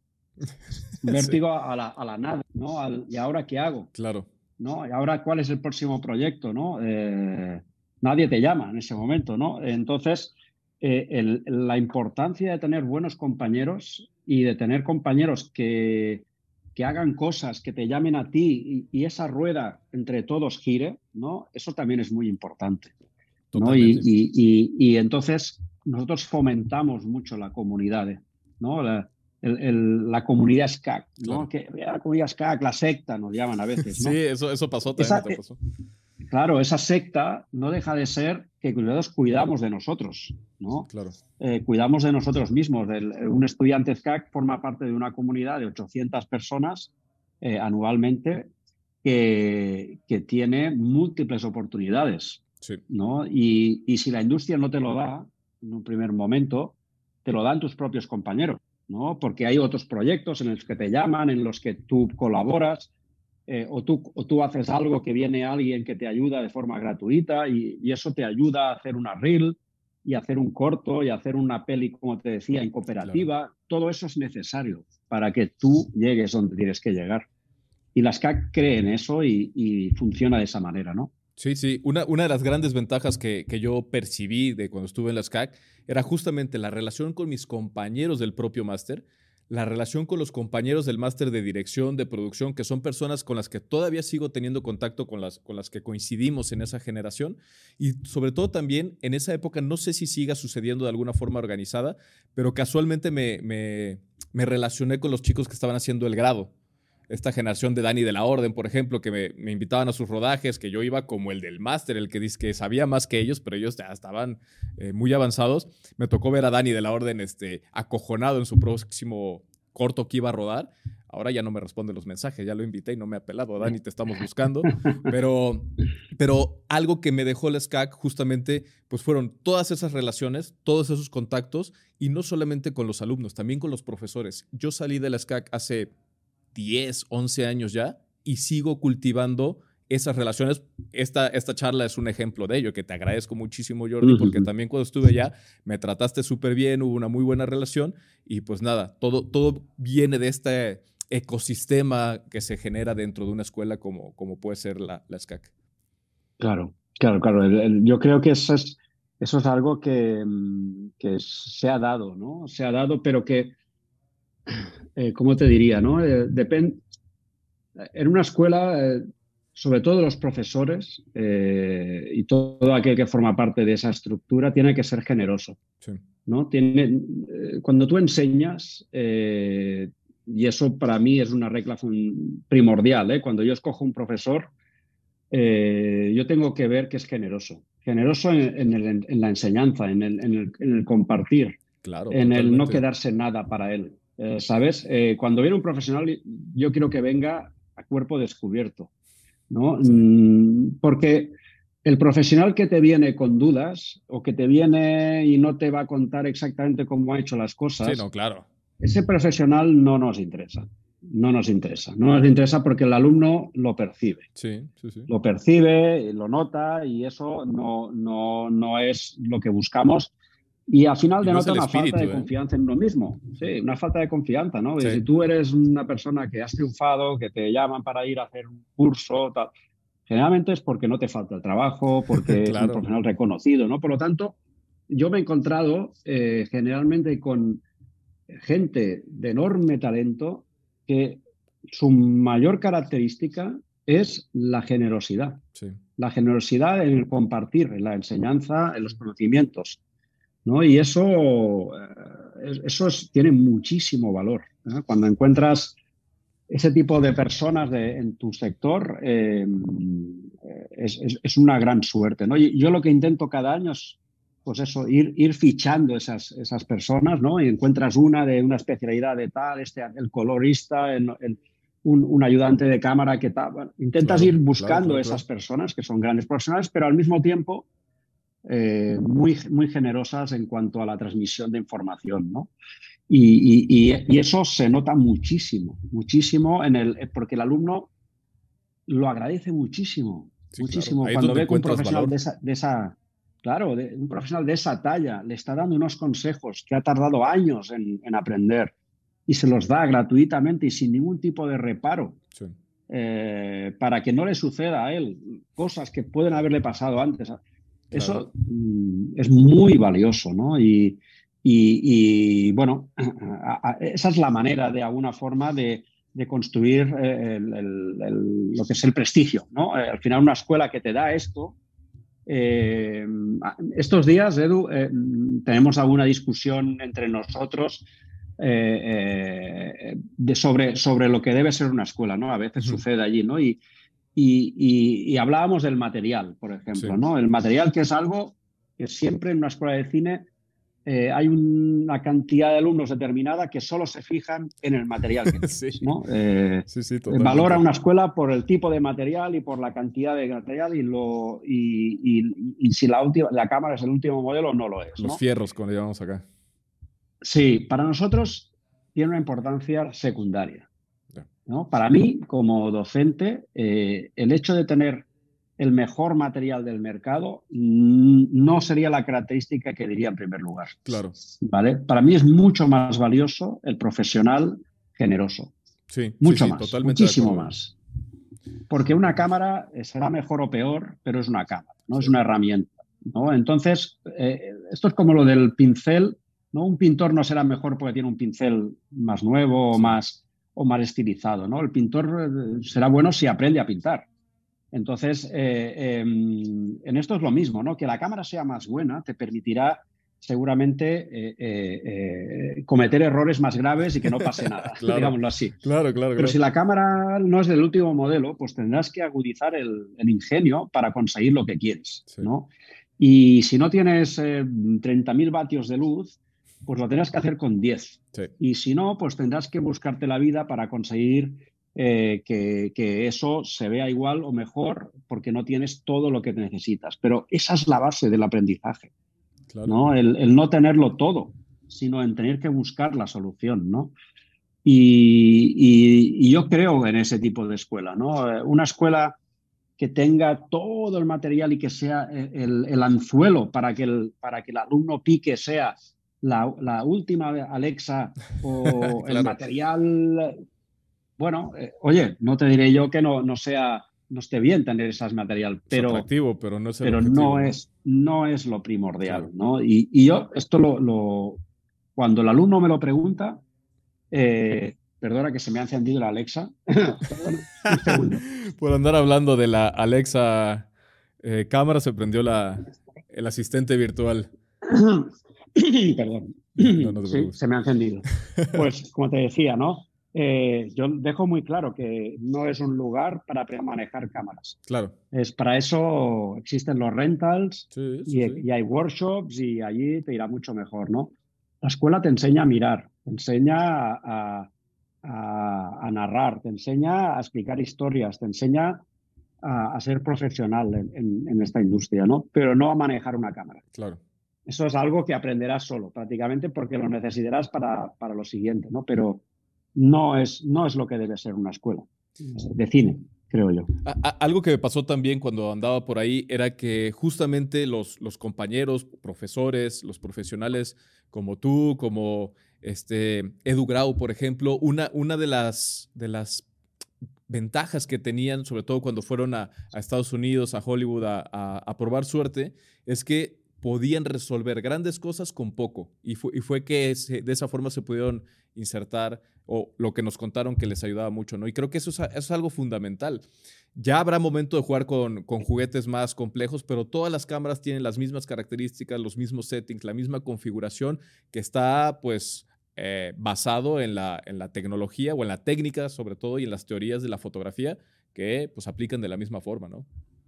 Un vértigo sí. a, la, a la nada, ¿no? Al, ¿y ahora qué hago? Claro. ¿No? ¿Y ahora cuál es el próximo proyecto? ¿No? Eh, nadie te llama en ese momento, ¿no? Entonces, eh, el, la importancia de tener buenos compañeros y de tener compañeros que, que hagan cosas, que te llamen a ti y, y esa rueda entre todos gire, ¿no? Eso también es muy importante, ¿no? Y, y, y, y entonces nosotros fomentamos mucho la comunidad, ¿no? La, El, el, la comunidad S C A C, ¿no? Claro. Que, la comunidad S C A C, la secta, nos llaman a veces, ¿no? Sí, eso, eso pasó también. Esa, te pasó. Claro, esa secta no deja de ser que nosotros cuidamos de nosotros, ¿no? Claro. Eh, cuidamos de nosotros mismos. El, un estudiante S C A C forma parte de una comunidad de ochocientas personas eh, anualmente que, que tiene múltiples oportunidades, sí. ¿no? Y, y si la industria no te lo da en un primer momento, te lo dan tus propios compañeros, ¿no? Porque hay otros proyectos en los que te llaman, en los que tú colaboras, eh, o, tú, o tú haces algo que viene alguien que te ayuda de forma gratuita y, y eso te ayuda a hacer una reel y hacer un corto y hacer una peli, como te decía, en cooperativa. Claro. Todo eso es necesario para que tú llegues donde tienes que llegar. Y la S C A C cree en eso y, y funciona de esa manera, ¿no? Sí, sí. Una, una de las grandes ventajas que, que yo percibí de cuando estuve en la S C A C era justamente la relación con mis compañeros del propio máster, la relación con los compañeros del máster de dirección, de producción, que son personas con las que todavía sigo teniendo contacto, con las, con las que coincidimos en esa generación. Y sobre todo también en esa época, no sé si siga sucediendo de alguna forma organizada, pero casualmente me, me, me relacioné con los chicos que estaban haciendo el grado. Esta generación de Dani de la Orden, por ejemplo, que me, me invitaban a sus rodajes, que yo iba como el del máster, el que dice que sabía más que ellos, pero ellos ya estaban eh, muy avanzados. Me tocó ver a Dani de la Orden este, acojonado en su próximo corto que iba a rodar. Ahora ya no me responde los mensajes, ya lo invité y no me ha pelado. Dani, te estamos buscando. Pero, pero algo que me dejó la S C A C justamente pues fueron todas esas relaciones, todos esos contactos, y no solamente con los alumnos, también con los profesores. Yo salí de la S C A C hace diez, once años ya y sigo cultivando esas relaciones. Esta, esta charla es un ejemplo de ello, que te agradezco muchísimo, Jordi, porque también cuando estuve allá me trataste súper bien, hubo una muy buena relación y pues nada, todo, todo viene de este ecosistema que se genera dentro de una escuela como, como puede ser la, la S C A C. Claro, claro, claro. El, el, yo creo que eso es, eso es algo que, que se ha dado, ¿no? Se ha dado, pero que Eh, ¿cómo te diría? ¿No? Eh, depende. En una escuela, eh, sobre todo los profesores eh, y todo aquel que forma parte de esa estructura tiene que ser generoso. Sí. ¿No? Tiene, eh, cuando tú enseñas, eh, y eso para mí es una regla primordial, ¿eh? Cuando yo escojo un profesor, eh, yo tengo que ver que es generoso. Generoso en, en, el, en la enseñanza, en el, en el, en el compartir, claro, en totalmente. el no quedarse nada para él. Eh, ¿Sabes? Eh, cuando viene un profesional, yo quiero que venga a cuerpo descubierto, ¿no? Sí. Mm, porque el profesional que te viene con dudas o que te viene y no te va a contar exactamente cómo ha hecho las cosas, sí, no, claro. Ese profesional no nos interesa. No nos interesa. No nos interesa porque el alumno lo percibe. Sí, sí, sí. Lo percibe, lo nota y eso no, no, no es lo que buscamos. Y al final Y no es denota el una espíritu, falta de ¿eh? confianza en uno mismo. Sí, una falta de confianza, ¿no? Y Sí. si tú eres una persona que has triunfado, que te llaman para ir a hacer un curso, tal, generalmente es porque no te falta el trabajo, porque es un Claro. profesional reconocido, ¿no? Por lo tanto, yo me he encontrado eh, generalmente con gente de enorme talento que su mayor característica es la generosidad. Sí. La generosidad en el compartir, en la enseñanza, en los conocimientos, ¿no? Y eso, eh, eso es, tiene muchísimo valor, ¿eh? Cuando encuentras ese tipo de personas de, en tu sector, eh, es, es, es, una gran suerte, ¿no? Y yo lo que intento cada año es, pues eso, ir, ir fichando esas, esas personas, ¿no? Y encuentras una de una especialidad de tal, este, el colorista, el, el, un, un ayudante de cámara que tal. Bueno, intentas Claro, ir claro, buscando claro, esas claro. personas que son grandes profesionales, pero al mismo tiempo eh, muy, muy generosas en cuanto a la transmisión de información, ¿no? Y, y, y, eso se nota muchísimo, muchísimo en el, porque el alumno lo agradece muchísimo, Sí, claro. muchísimo Ahí es cuando donde ve que un encuentras profesional valor. de esa, de esa, claro, de, un profesional de esa talla le está dando unos consejos que ha tardado años en, en aprender y se los da gratuitamente y sin ningún tipo de reparo. Sí. Eh, para que no le suceda a él cosas que pueden haberle pasado antes. Claro. Eso mm, es muy valioso, ¿no? Y, y, y bueno, a, a, esa es la manera, de alguna forma, de, de construir eh, el, el, el, lo que es el prestigio, ¿no? Eh, al final, una escuela que te da esto. Eh, estos días, Edu, eh, tenemos alguna discusión entre nosotros eh, eh, de sobre, sobre lo que debe ser una escuela, ¿no? A veces Uh-huh. sucede allí, ¿no? Y, y, y, y hablábamos del material, por ejemplo, Sí. ¿no? El material, que es algo que siempre en una escuela de cine eh, hay una cantidad de alumnos determinada que solo se fijan en el material que tienes, Sí. ¿no? Eh, Sí, sí, totalmente. Valora una escuela por el tipo de material y por la cantidad de material y, lo, y, y, y si la, última, la cámara es el último modelo, no lo es, Los ¿no? fierros, como le llamamos acá. Sí, para nosotros tiene una importancia secundaria, ¿no? Para mí, como docente, eh, el hecho de tener el mejor material del mercado no sería la característica que diría en primer lugar. Claro. ¿Vale? Para mí es mucho más valioso el profesional generoso. Sí, mucho sí, sí, más, totalmente de muchísimo acuerdo. más. Porque una cámara será mejor o peor, pero es una cámara, no Sí. es una herramienta, ¿no? Entonces, eh, esto es como lo del pincel, ¿no? Un pintor no será mejor porque tiene un pincel más nuevo o, sí. más, o más estilizado, ¿no? El pintor será bueno si aprende a pintar. Entonces, eh, eh, en esto es lo mismo, ¿no? Que la cámara sea más buena te permitirá seguramente eh, eh, eh, cometer errores más graves y que no pase nada, claro, digámoslo así. Claro, claro, Pero claro. si la cámara no es del último modelo, pues tendrás que agudizar el, el ingenio para conseguir lo que quieres, sí. ¿no? Y si no tienes eh, treinta mil vatios de luz, pues lo tendrás que hacer con diez. Sí. Y si no, pues tendrás que buscarte la vida para conseguir eh, que, que eso se vea igual o mejor, porque no tienes todo lo que necesitas. Pero esa es la base del aprendizaje, claro. ¿no? El, el no tenerlo todo, sino en tener que buscar la solución, ¿no? Y, y, y yo creo en ese tipo de escuela, ¿no? Una escuela que tenga todo el material y que sea el, el anzuelo para que el, para que el alumno pique sea la, la última Alexa o claro. el material. Bueno, eh, oye, no te diré yo que no, no sea, no esté bien tener ese material, pero, es atractivo, pero no es el pero objetivo, no, ¿no? es, no es lo primordial, claro. ¿no? Y, y yo esto lo, lo, cuando el alumno me lo pregunta, eh, perdona que se me ha encendido la Alexa. Perdona, un segundo. Por andar hablando de la Alexa eh, cámara, se prendió la, el asistente virtual. Perdón. No, no te sí, se me ha encendido. Pues, como te decía, ¿no? Eh, yo dejo muy claro que no es un lugar para manejar cámaras. Claro. Es para eso existen los rentals sí, sí, y, sí. y hay workshops y allí te irá mucho mejor, ¿no? La escuela te enseña a mirar, te enseña a, a, a narrar, te enseña a explicar historias, te enseña a, a ser profesional en, en, en esta industria, ¿no? Pero no a manejar una cámara. Claro. Eso es algo que aprenderás solo, prácticamente, porque lo necesitarás para, para lo siguiente, ¿no? Pero no es, no es lo que debe ser una escuela de cine. creo yo. A- a- algo que me pasó también cuando andaba por ahí era que justamente los, los compañeros, profesores, los profesionales como tú, como este Edu Grau, por ejemplo, una, una de las, de las ventajas que tenían, sobre todo cuando fueron a, a Estados Unidos, a Hollywood, a, a, a probar suerte, es que podían resolver grandes cosas con poco. Y, fu y fue que se, de esa forma se pudieron insertar, o lo que nos contaron que les ayudaba mucho, ¿no? Y creo que eso es, eso es algo fundamental. Ya habrá momento de jugar con, con juguetes más complejos, pero todas las cámaras tienen las mismas características, los mismos settings, la misma configuración que está, pues, eh, basado en la, en la tecnología o en la técnica, sobre todo, y en las teorías de la fotografía que, pues, aplican de la misma forma, ¿no?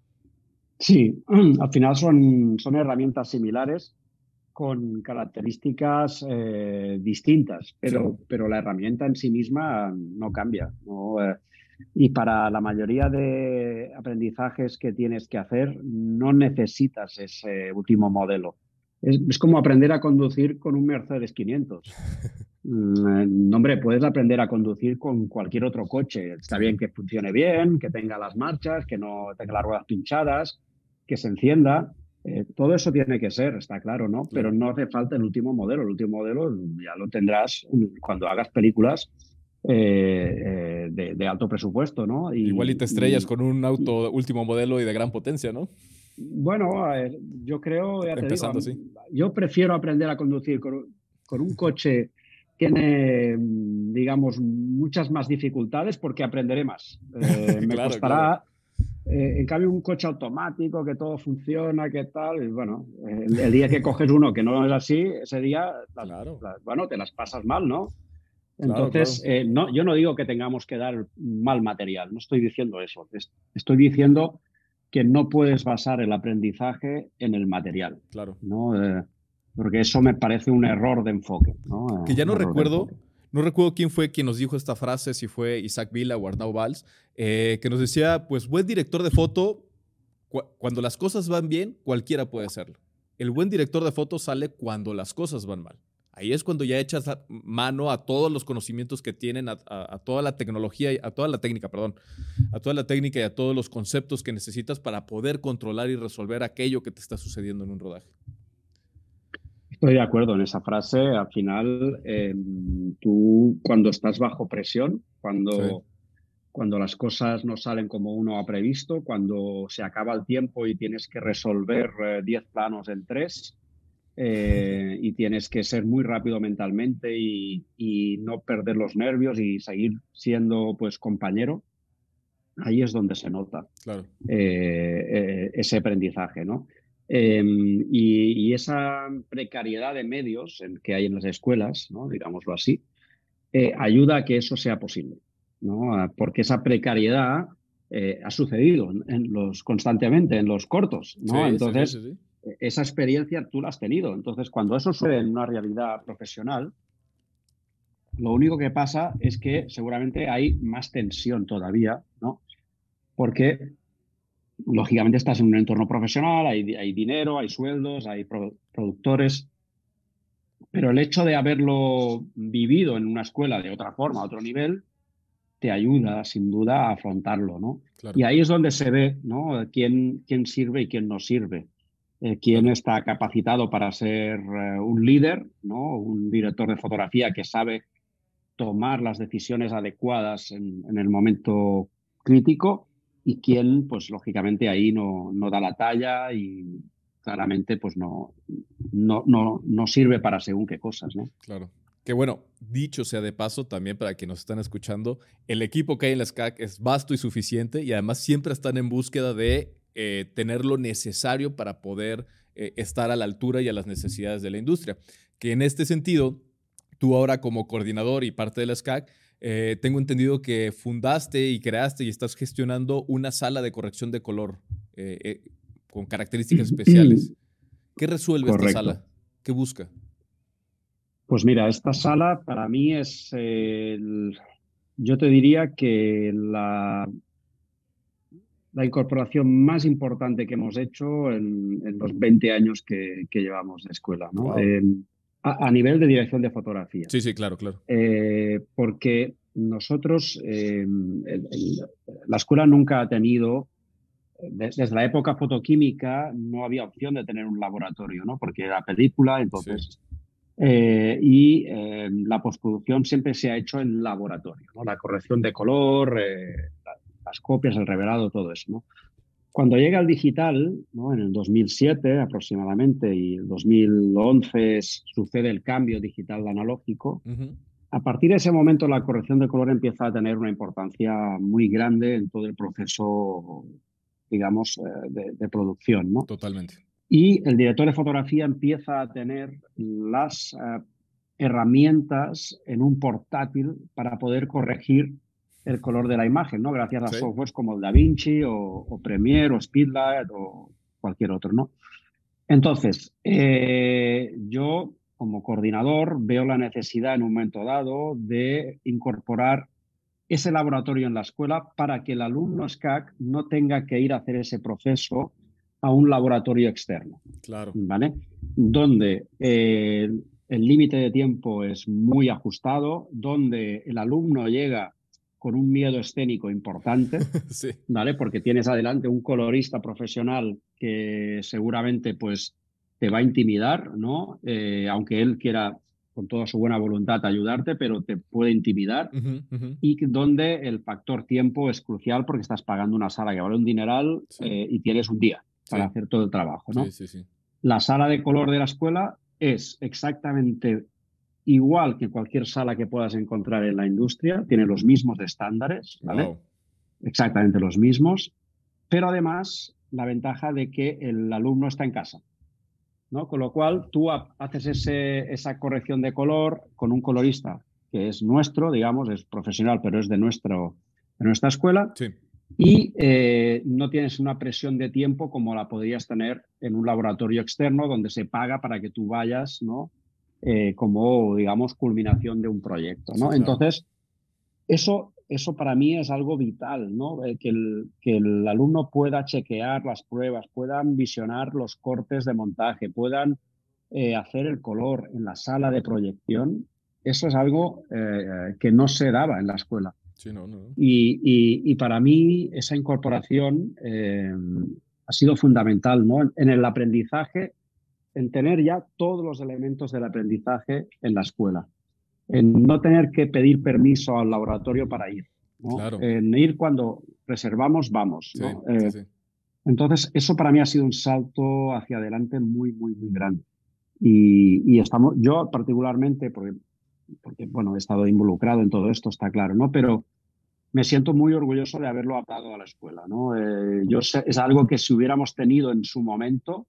Sí, al final son, son herramientas similares con características eh, distintas, pero, Sí. pero la herramienta en sí misma no cambia, ¿no? Eh, y para la mayoría de aprendizajes que tienes que hacer, no necesitas ese último modelo. Es, es como aprender a conducir con un Mercedes quinientos. Mm, no, hombre, puedes aprender a conducir con cualquier otro coche. Está Claro. bien que funcione bien, que tenga las marchas, que no tenga las ruedas pinchadas, que se encienda. Eh, todo eso tiene que ser, está claro, ¿no? Pero Claro. no hace falta el último modelo. El último modelo ya lo tendrás cuando hagas películas eh, eh, de, de alto presupuesto, ¿no? Igual y Y, te estrellas y- con un y, auto último modelo y de gran potencia, ¿no? bueno, a ver, yo creo, ya te digo, a Empezando mí- así. yo prefiero aprender a conducir con, con un coche que tiene, mm, digamos, muchas más dificultades porque aprenderé más. Eh, me Claro, claro. costará, eh, en cambio, un coche automático que todo funciona, que tal, y bueno, el, el día que coges uno que no es así, ese día, las- Claro, las- bueno, te las pasas mal, ¿no? claro, claro. Entonces, eh, no, yo no digo que tengamos que dar mal material, no estoy diciendo eso. Es- Estoy diciendo que no puedes basar el aprendizaje en el material, Claro. ¿no? Eh, porque eso me parece un error de enfoque, ¿no? Que Eh, ya un no error de recuerdo, enfoque. no recuerdo quién fue quien nos dijo esta frase, si fue Isaac Vila o Arnau Valls, eh, que nos decía, pues buen director de foto, cu cuando las cosas van bien, cualquiera puede serlo. El buen director de foto sale cuando las cosas van mal. Ahí es cuando ya echas mano a todos los conocimientos que tienen, a, a, a toda la tecnología, a toda la técnica, perdón, a toda la técnica y a todos los conceptos que necesitas para poder controlar y resolver aquello que te está sucediendo en un rodaje. Estoy de acuerdo en esa frase. Al final, eh, tú cuando estás bajo presión, Sí, cuando, cuando las cosas no salen como uno ha previsto, cuando se acaba el tiempo y tienes que resolver eh, diez planos en tres, eh, y tienes que ser muy rápido mentalmente y, y no perder los nervios y seguir siendo pues compañero, ahí es donde se nota claro. eh, eh, ese aprendizaje, ¿no? Eh, y, y, esa precariedad de medios en, que hay en las escuelas, ¿no? Digámoslo así, eh, ayuda a que eso sea posible, ¿no? Porque esa precariedad eh, ha sucedido en, en los, constantemente en los cortos, ¿no? Sí, sí, sí, sí, Entonces, sí. esa experiencia tú la has tenido. Entonces, cuando eso sucede en una realidad profesional, lo único que pasa es que seguramente hay más tensión todavía, ¿no? Porque, lógicamente, estás en un entorno profesional, hay, hay dinero, hay sueldos, hay pro productores, pero el hecho de haberlo vivido en una escuela de otra forma, a otro nivel, te ayuda sin duda a afrontarlo, ¿no? Claro, Y ahí es donde se ve, ¿no? quién, quién sirve y quién no sirve. Eh, quién claro. está capacitado para ser eh, un líder, ¿no? Un director de fotografía que sabe tomar las decisiones adecuadas en, en el momento crítico, y quién, pues lógicamente ahí no, no da la talla y claramente pues no, no, no, no sirve para según qué cosas, ¿no? Claro. Que bueno, dicho sea de paso, también para quienes nos están escuchando, el equipo que hay en la S C A C es vasto y suficiente y además siempre están en búsqueda de eh, tener lo necesario para poder eh, estar a la altura y a las necesidades de la industria. Que en este sentido, tú ahora como coordinador y parte de la S C A C, eh, tengo entendido que fundaste y creaste y estás gestionando una sala de corrección de color eh, eh, con características especiales. ¿Qué resuelve esta Correcto. sala? ¿Qué busca? Pues mira, esta sala para mí es, eh, el- yo te diría que la, la incorporación más importante que hemos hecho en, en los veinte años que, que llevamos de escuela, ¿no? Wow. Eh, a, a nivel de dirección de fotografía. Sí, sí, claro, claro. Eh, porque nosotros, eh, el, el, la escuela nunca ha tenido, desde la época fotoquímica, no había opción de tener un laboratorio, ¿no? Porque era película, entonces... Sí. Eh, y eh, la postproducción siempre se ha hecho en laboratorio, ¿no? La corrección de color, eh, la, las copias, el revelado, todo eso, ¿no? Cuando llega el digital, ¿no? En el dos mil siete aproximadamente, y el dos mil once sucede el cambio digital analógico, uh-huh. A partir de ese momento la corrección de color empieza a tener una importancia muy grande en todo el proceso, digamos, eh, de, de producción, ¿no? Totalmente. Y el director de fotografía empieza a tener las uh, herramientas en un portátil para poder corregir el color de la imagen, ¿no? Gracias a sí. softwares como el DaVinci o, o Premiere o Speedlight o cualquier otro, ¿no? Entonces, eh, yo como coordinador veo la necesidad en un momento dado de incorporar ese laboratorio en la escuela para que el alumno S C A C no tenga que ir a hacer ese proceso a un laboratorio externo, claro. ¿vale? Donde eh, el límite de tiempo es muy ajustado, donde el alumno llega con un miedo escénico importante, sí. ¿Vale? Porque tienes adelante un colorista profesional que seguramente pues, te va a intimidar, ¿no? Eh, aunque él quiera con toda su buena voluntad ayudarte, pero te puede intimidar. Uh-huh, uh-huh. Y donde el factor tiempo es crucial porque estás pagando una sala que vale un dineral sí. eh, y tienes un día para sí. hacer todo el trabajo, ¿no? Sí, sí, sí. La sala de color de la escuela es exactamente igual que cualquier sala que puedas encontrar en la industria, tiene los mismos estándares, ¿vale? Wow. Exactamente los mismos, pero además la ventaja de que el alumno está en casa, ¿no? Con lo cual tú haces ese, esa corrección de color con un colorista que es nuestro, digamos, es profesional, pero es de, nuestro, de nuestra escuela. Sí. Y eh, no tienes una presión de tiempo como la podrías tener en un laboratorio externo donde se paga para que tú vayas, ¿no? Eh, como, digamos, culminación de un proyecto, ¿no? Sí, claro. Entonces, eso, eso para mí es algo vital, ¿no? Eh, que, el, que el alumno pueda chequear las pruebas, puedan visionar los cortes de montaje, puedan eh, hacer el color en la sala de proyección. Eso es algo eh, que no se daba en la escuela. Sí, no, no. Y, y, y para mí esa incorporación eh, ha sido fundamental, ¿no? En, en el aprendizaje, en tener ya todos los elementos del aprendizaje en la escuela, en no tener que pedir permiso al laboratorio para ir, ¿no? Claro. En ir cuando reservamos, vamos, ¿no? Sí, eh, sí, sí. Entonces, eso para mí ha sido un salto hacia adelante muy, muy, muy grande. Y, y estamos, yo particularmente, porque, porque, bueno, he estado involucrado en todo esto, está claro, ¿no? Pero me siento muy orgulloso de haberlo atado a la escuela, ¿no? Eh, yo sé, es algo que si hubiéramos tenido en su momento,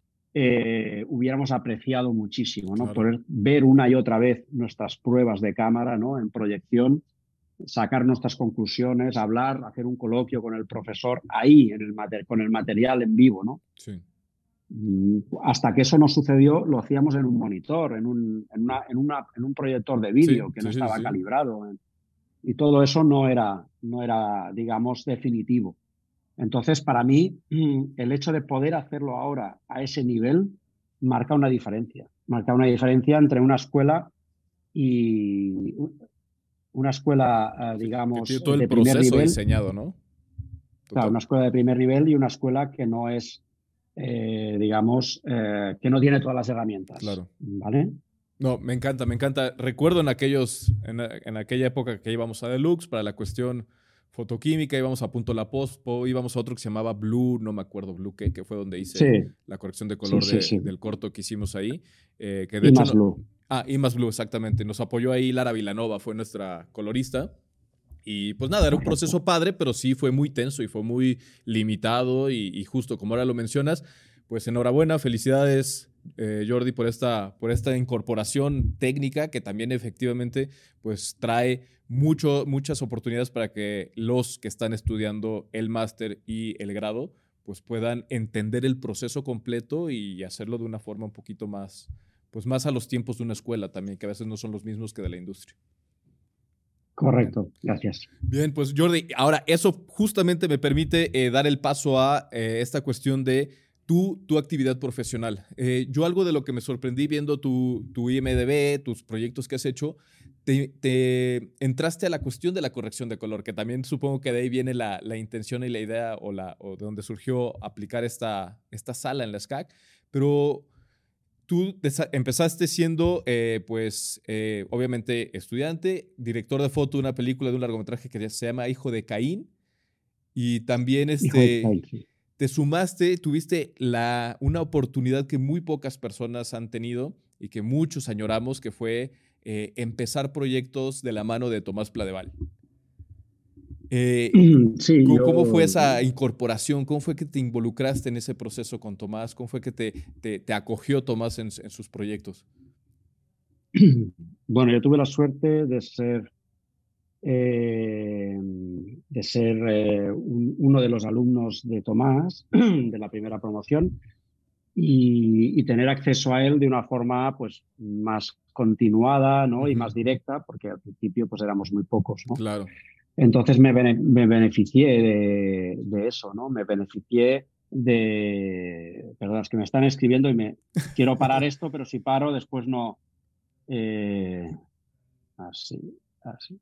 eh, hubiéramos apreciado muchísimo, ¿no? Claro. Poder ver una y otra vez nuestras pruebas de cámara, ¿no? En proyección, sacar nuestras conclusiones, hablar, hacer un coloquio con el profesor ahí, en el mater- con el material en vivo, ¿no? Sí. Hasta que eso no sucedió, lo hacíamos en un monitor, en un, en una, en una, en un proyector de vídeo Sí, que sí, no sí, estaba sí. calibrado. Y todo eso no era, no era, digamos, definitivo. Entonces, para mí, el hecho de poder hacerlo ahora a ese nivel marca una diferencia. Marca una diferencia entre una escuela y una escuela, digamos, que tiene todo el de primer proceso nivel. diseñado, ¿no? Total. Claro, una escuela de primer nivel y una escuela que no es, eh, digamos, eh, que no tiene todas las herramientas. Claro. ¿Vale? No, me encanta, me encanta. Recuerdo en aquellos, en, en aquella época que íbamos a Deluxe para la cuestión fotoquímica, íbamos a Punto La Pospo, íbamos a otro que se llamaba Blue, no me acuerdo, Blue, que, que fue donde hice sí. la corrección de color sí, sí, de, sí. del corto que hicimos ahí. Eh, que de y hecho más no, Blue. Ah, y más Blue, exactamente. Nos apoyó ahí Lara Vilanova, fue nuestra colorista. Y pues nada, era un proceso padre, pero sí fue muy tenso y fue muy limitado. Y, y justo como ahora lo mencionas, pues enhorabuena, felicidades, eh, Jordi, por esta, por esta incorporación técnica que también efectivamente pues trae mucho, muchas oportunidades para que los que están estudiando el máster y el grado pues puedan entender el proceso completo y hacerlo de una forma un poquito más, pues más a los tiempos de una escuela también, que a veces no son los mismos que de la industria. Correcto, bien. Gracias. Bien, pues Jordi, ahora eso justamente me permite eh, dar el paso a eh, esta cuestión de tu, tu actividad profesional. Eh, yo algo de lo que me sorprendí viendo tu, tu I M D B, tus proyectos que has hecho, te, te entraste a la cuestión de la corrección de color, que también supongo que de ahí viene la, la intención y la idea o, la, o de donde surgió aplicar esta, esta sala en la S C A C, pero tú empezaste siendo, eh, pues, eh, obviamente estudiante, director de foto de una película, de un largometraje que se llama Hijo de Caín, y también Hijo de este, Caín, sí. te sumaste, tuviste la, una oportunidad que muy pocas personas han tenido y que muchos añoramos, que fue eh, empezar proyectos de la mano de Tomás Pladeval. Eh, Sí, ¿cómo, yo, ¿Cómo fue esa incorporación? ¿Cómo fue que te involucraste en ese proceso con Tomás? ¿Cómo fue que te, te, te acogió Tomás en, en sus proyectos? Bueno, yo tuve la suerte de ser, eh, de ser eh, un- uno de los alumnos de Tomás, de la primera promoción, y, y tener acceso a él de una forma pues, más continuada, ¿no? Y Ujú. más directa, porque al principio pues, éramos muy pocos, ¿no? Claro. Entonces me, bene- me beneficié de, de eso, ¿no? Me beneficié de... Perdón, es que me están escribiendo y me quiero parar esto, pero si paro después no... eh, así, así.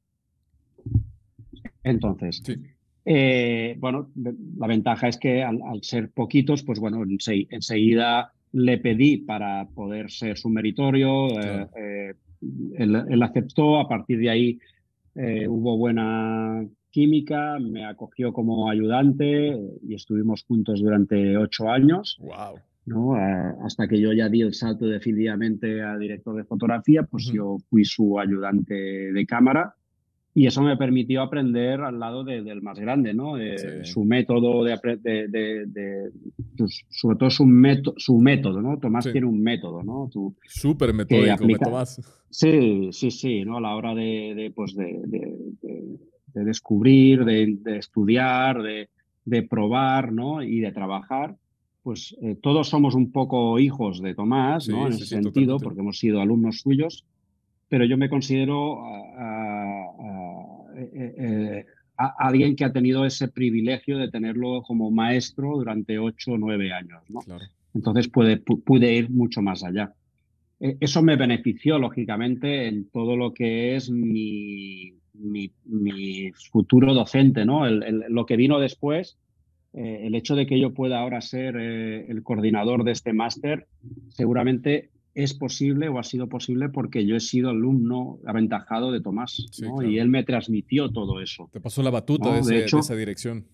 Entonces, Sí, eh, bueno, la ventaja es que al, al ser poquitos, pues bueno, ense- enseguida le pedí para poder ser su meritorio, eh, claro. eh, él, él aceptó, a partir de ahí eh, hubo buena química, me acogió como ayudante eh, y estuvimos juntos durante ocho años, Wow. ¿no? Eh, hasta que yo ya di el salto definitivamente a director de fotografía, pues Ujú. yo fui su ayudante de cámara y eso me permitió aprender al lado de- del más grande, ¿no? Sí. Eh, su método de, apre- de, de- de- pues, sobre todo su, método su método, ¿no? Tomás Sí. tiene un método, ¿no? Tú, Súper que metódico, me aplica. Tomás. Sí, sí, sí, ¿no? A la hora de, de, pues de, de- de- de descubrir, de, de estudiar, de, de probar, ¿no? Y de trabajar, pues eh, todos somos un poco hijos de Tomás, ¿no? Sí, En sí, ese sí, sentido, totalmente. porque hemos sido alumnos suyos, pero yo me considero a- a- a- eh, eh, a- alguien que ha tenido ese privilegio de tenerlo como maestro durante ocho o nueve años, ¿no? Claro. Entonces puede, pu- pude ir mucho más allá. Eh, Eso me benefició, lógicamente, en todo lo que es mi, mi, mi futuro docente, ¿no? El- el- lo que vino después, eh, el hecho de que yo pueda ahora ser eh, el coordinador de este máster, seguramente es posible o ha sido posible porque yo he sido alumno aventajado de Tomás, Sí, ¿no? Y claro. él me transmitió todo eso, Te pasó la batuta de, ¿no? De ese, de esa hecho, dirección.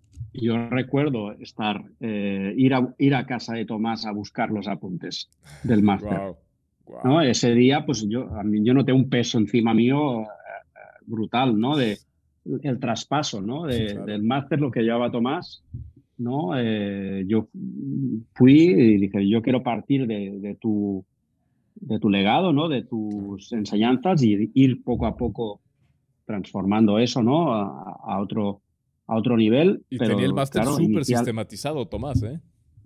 yo recuerdo estar, eh, ir a, ir a casa de Tomás a buscar los apuntes del máster. Wow. ¿No? Wow. Ese día, pues yo, a mí, yo noté un peso encima mío eh, brutal, ¿no? De el traspaso, ¿no? Sí, De, claro. del máster, lo que llevaba Tomás, ¿no? Eh, yo fui y dije, yo quiero partir de, de tu, de tu legado, ¿no? De Claro. tus enseñanzas y ir poco a poco transformando eso, ¿no? A, a otro, a otro nivel, Y tenía el pero máster claro, súper inicial, sistematizado, Tomás, ¿eh?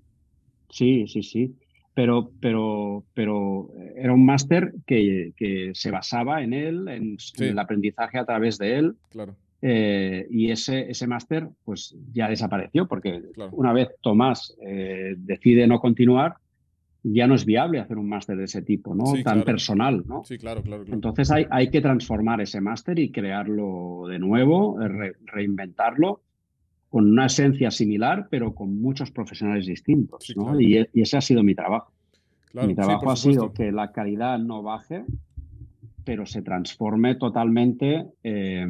sí, sí, sí. Pero, pero, pero era un máster que, que se basaba en él, en, en Sí, el aprendizaje a través de él. claro, eh, y ese, ese máster pues ya desapareció porque claro. una vez Tomás eh, decide no continuar, ya no es viable hacer un máster de ese tipo, ¿no? Sí, Tan claro. personal, ¿no? Sí, claro, claro, claro. Entonces hay, hay que transformar ese máster y crearlo de nuevo, eh, re- reinventarlo con una esencia similar, pero con muchos profesionales distintos, Sí, ¿no? claro. Y, e- y ese ha sido mi trabajo. Mi Claro, sí, por trabajo ha supuesto. sido que la calidad no baje, pero se transforme totalmente eh,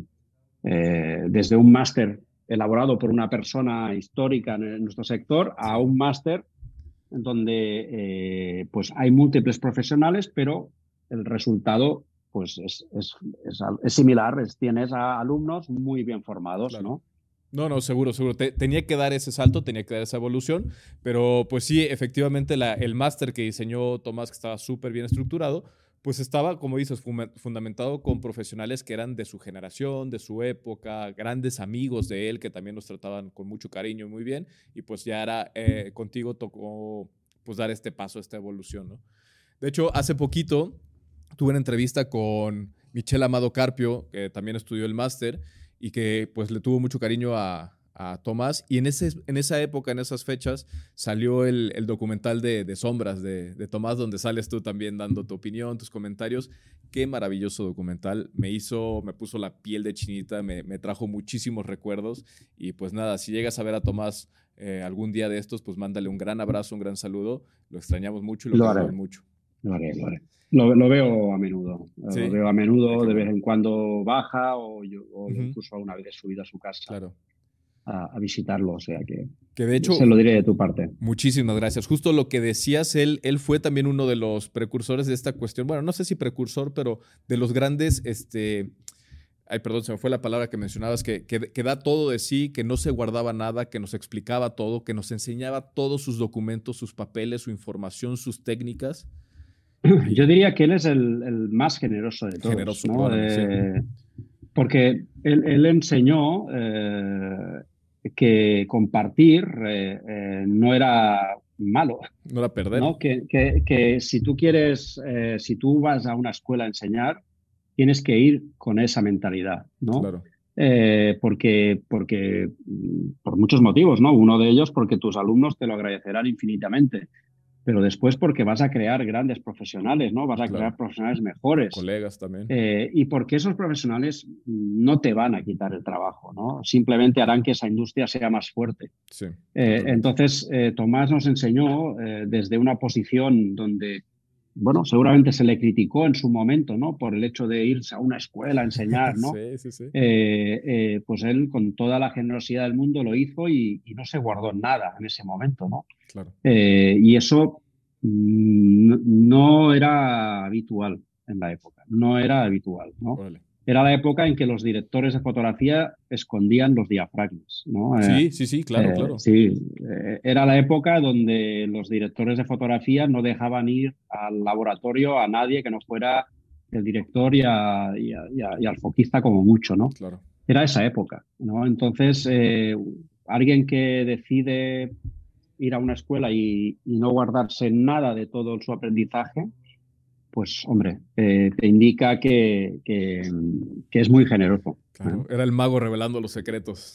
eh, desde un máster elaborado por una persona histórica en nuestro sector a Sí. un máster en donde eh, pues hay múltiples profesionales, pero el resultado pues es, es, es, es similar, es, tienes a alumnos muy bien formados, Claro. ¿no? No, no, seguro, seguro. Te- tenía que dar ese salto, tenía que dar esa evolución, pero pues sí, efectivamente la, el máster que diseñó Tomás, que estaba súper bien estructurado, pues estaba, como dices, fuma- fundamentado con profesionales que eran de su generación, de su época, grandes amigos de él que también nos trataban con mucho cariño y muy bien, y pues ya era, eh, contigo tocó pues dar este paso, esta evolución, ¿no? De hecho, hace poquito tuve una entrevista con Michelle Amado Carpio, que también estudió el máster y que pues le tuvo mucho cariño a, a Tomás. Y en, ese, en esa época, en esas fechas, salió el, el documental de, de Sombras de, de Tomás, donde sales tú también dando tu opinión, tus comentarios. Qué maravilloso documental. Me hizo, me puso la piel de chinita, me, me trajo muchísimos recuerdos. Y pues nada, si llegas a ver a Tomás eh, algún día de estos, pues mándale un gran abrazo, un gran saludo. Lo extrañamos mucho y lo, Lo haré, queremos mucho. lo haré, lo haré. Lo, lo veo a menudo. ¿Sí? Lo veo a menudo, Qué de vez bueno. en cuando baja o, yo, o Uh-huh. incluso alguna vez he subido a su casa Claro. a, a visitarlo. O sea que, que de hecho, se lo diré de tu parte. Muchísimas gracias. Justo lo que decías, él, él fue también uno de los precursores de esta cuestión. Bueno, no sé si precursor, pero de los grandes, este, ay, perdón, se me fue la palabra que mencionabas, que, que, que da todo de sí, que no se guardaba nada, que nos explicaba todo, que nos enseñaba todos sus documentos, sus papeles, su información, sus técnicas. Yo diría que él es el, el más generoso de todos. Generoso, ¿no? eh, sí. Porque él, él enseñó eh, que compartir eh, eh, no era malo. No era perder. ¿no? Que, que, que si tú quieres, eh, si tú vas a una escuela a enseñar, tienes que ir con esa mentalidad, ¿no? Claro. Eh, porque, porque, por muchos motivos, ¿no? Uno de ellos porque tus alumnos te lo agradecerán infinitamente. Pero después porque vas a crear grandes profesionales, ¿no? Vas a Claro. crear profesionales mejores. Colegas también. Eh, y porque esos profesionales no te van a quitar el trabajo, ¿no? Simplemente harán que esa industria sea más fuerte. Sí, eh, entonces, eh, Tomás nos enseñó eh, desde una posición donde, bueno, seguramente se le criticó en su momento, ¿no? Por el hecho de irse a una escuela a enseñar, ¿no? sí, sí, sí. Eh, eh, pues él, con toda la generosidad del mundo, lo hizo y, y no se guardó nada en ese momento, ¿no? Claro. Eh, y eso mm, no era habitual en la época, no era habitual, ¿no? Vale. Era la época en que los directores de fotografía escondían los diafragmas, ¿no? Sí, eh, sí, sí, claro, eh, claro. Sí, eh, era la época donde los directores de fotografía no dejaban ir al laboratorio a nadie que no fuera el director y, a, y, a, y, a, y al foquista como mucho, ¿no? Claro. Era esa época, ¿no? Entonces, eh, alguien que decide ir a una escuela y, y no guardarse nada de todo su aprendizaje, pues, hombre, eh, te indica que, que, que es muy generoso. Claro, ¿eh? Era el mago revelando los secretos.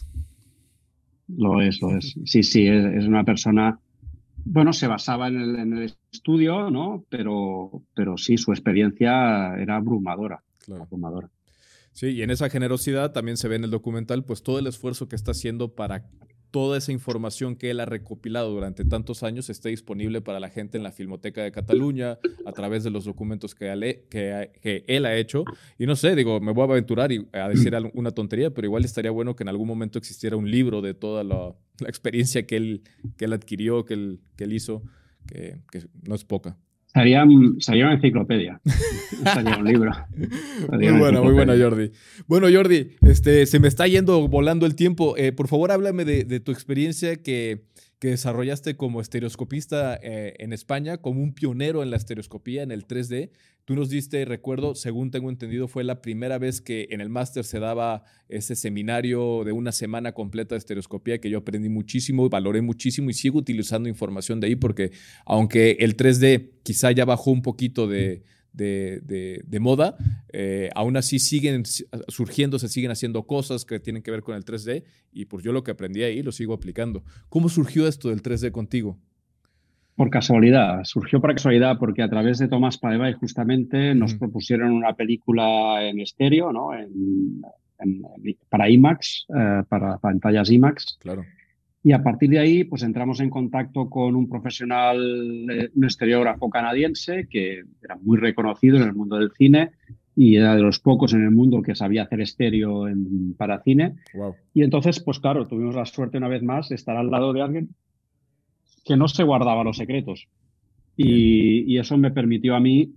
Lo es, lo es. Sí, sí, es, es una persona... Bueno, se basaba en el, en el estudio, ¿no? Pero, pero sí, su experiencia era abrumadora. Claro. abrumadora. Sí, y en esa generosidad también se ve en el documental, pues todo el esfuerzo que está haciendo para toda esa información que él ha recopilado durante tantos años esté disponible para la gente en la Filmoteca de Cataluña, a través de los documentos que, ale, que, que él ha hecho. Y no sé, digo, me voy a aventurar y a decir una tontería, pero igual estaría bueno que en algún momento existiera un libro de toda la, la experiencia que él, que él adquirió, que él, que él hizo, que, que no es poca. Sería, sería una enciclopedia. Sería un libro. Sería muy buena, muy buena, Jordi. Bueno, Jordi, este, se me está yendo volando el tiempo. Eh, por favor, háblame de, de tu experiencia que, que desarrollaste como estereoscopista eh, en España, como un pionero en la estereoscopía, en el tres D. Tú nos diste, recuerdo, según tengo entendido, fue la primera vez que en el máster se daba ese seminario de una semana completa de estereoscopía, que yo aprendí muchísimo, valoré muchísimo y sigo utilizando información de ahí porque aunque el tres D quizá ya bajó un poquito de, de, de, de moda, eh, aún así siguen surgiendo, se siguen haciendo cosas que tienen que ver con el tres D y pues yo lo que aprendí ahí lo sigo aplicando. ¿Cómo surgió esto del tres D contigo? Por casualidad, surgió por casualidad porque a través de Tomás Padevall justamente nos uh-huh. propusieron una película en estéreo, ¿no? en, en, para IMAX, eh, para pantallas IMAX. Claro. Y a partir de ahí, pues entramos en contacto con un profesional, eh, un estereógrafo canadiense que era muy reconocido en el mundo del cine y era de los pocos en el mundo que sabía hacer estéreo en, para cine. Wow. Y entonces, pues claro, tuvimos la suerte una vez más de estar al lado de alguien que no se guardaba los secretos. Y, y eso me permitió a mí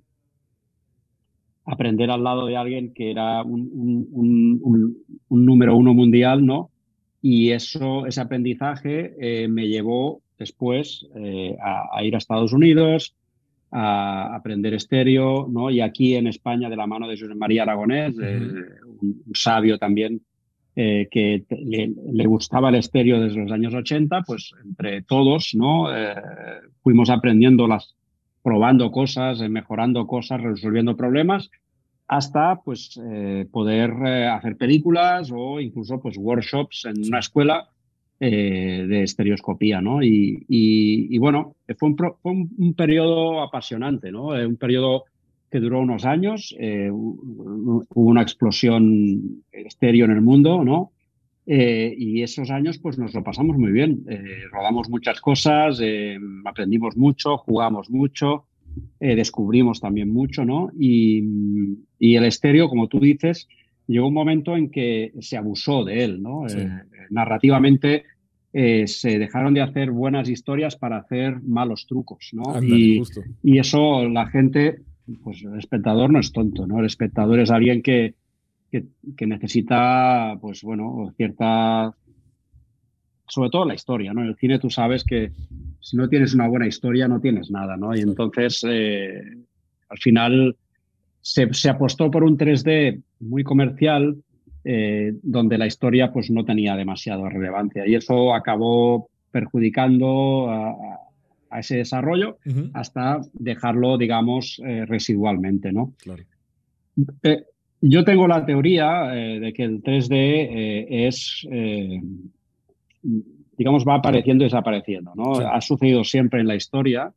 aprender al lado de alguien que era un, un, un, un, un número uno mundial, ¿no? Y eso, ese aprendizaje eh, me llevó después eh, a, a ir a Estados Unidos, a aprender estéreo, ¿no? Y aquí en España, de la mano de José María Aragonés, uh-huh. eh, un, un sabio también, Eh, que te, le, le gustaba el estéreo desde los años ochenta, pues entre todos, ¿no? Eh, fuimos aprendiendo, las, probando cosas, eh, mejorando cosas, resolviendo problemas, hasta pues eh, poder eh, hacer películas o incluso pues workshops en sí. una escuela eh, de estereoscopía, ¿no? Y, y, y bueno, fue, un, pro, fue un, un periodo apasionante, ¿no? Un periodo que duró unos años, eh, hubo una explosión estéreo en el mundo, ¿no? Eh, y esos años pues nos lo pasamos muy bien. Eh, rodamos muchas cosas, eh, aprendimos mucho, jugamos mucho, eh, descubrimos también mucho, ¿no? Y, y el estéreo, como tú dices, llegó un momento en que se abusó de él, ¿no? Sí. Eh, narrativamente eh, se dejaron de hacer buenas historias para hacer malos trucos, ¿no? Ándale, Y, justo. y eso la gente, pues el espectador no es tonto, ¿no? El espectador es alguien que que, que necesita, pues bueno, cierta, sobre todo la historia, ¿no? En el cine tú sabes que si no tienes una buena historia no tienes nada, ¿no? Y Claro. entonces, eh, al final, se, se apostó por un tres D muy comercial, eh, donde la historia pues no tenía demasiada relevancia y eso acabó perjudicando a, a ese desarrollo Uh-huh. hasta dejarlo, digamos, eh, residualmente, ¿no? Claro. Eh, yo tengo la teoría eh, de que el tres D eh, es, eh, digamos, va apareciendo y desapareciendo, ¿no? Sí. Ha sucedido siempre en la historia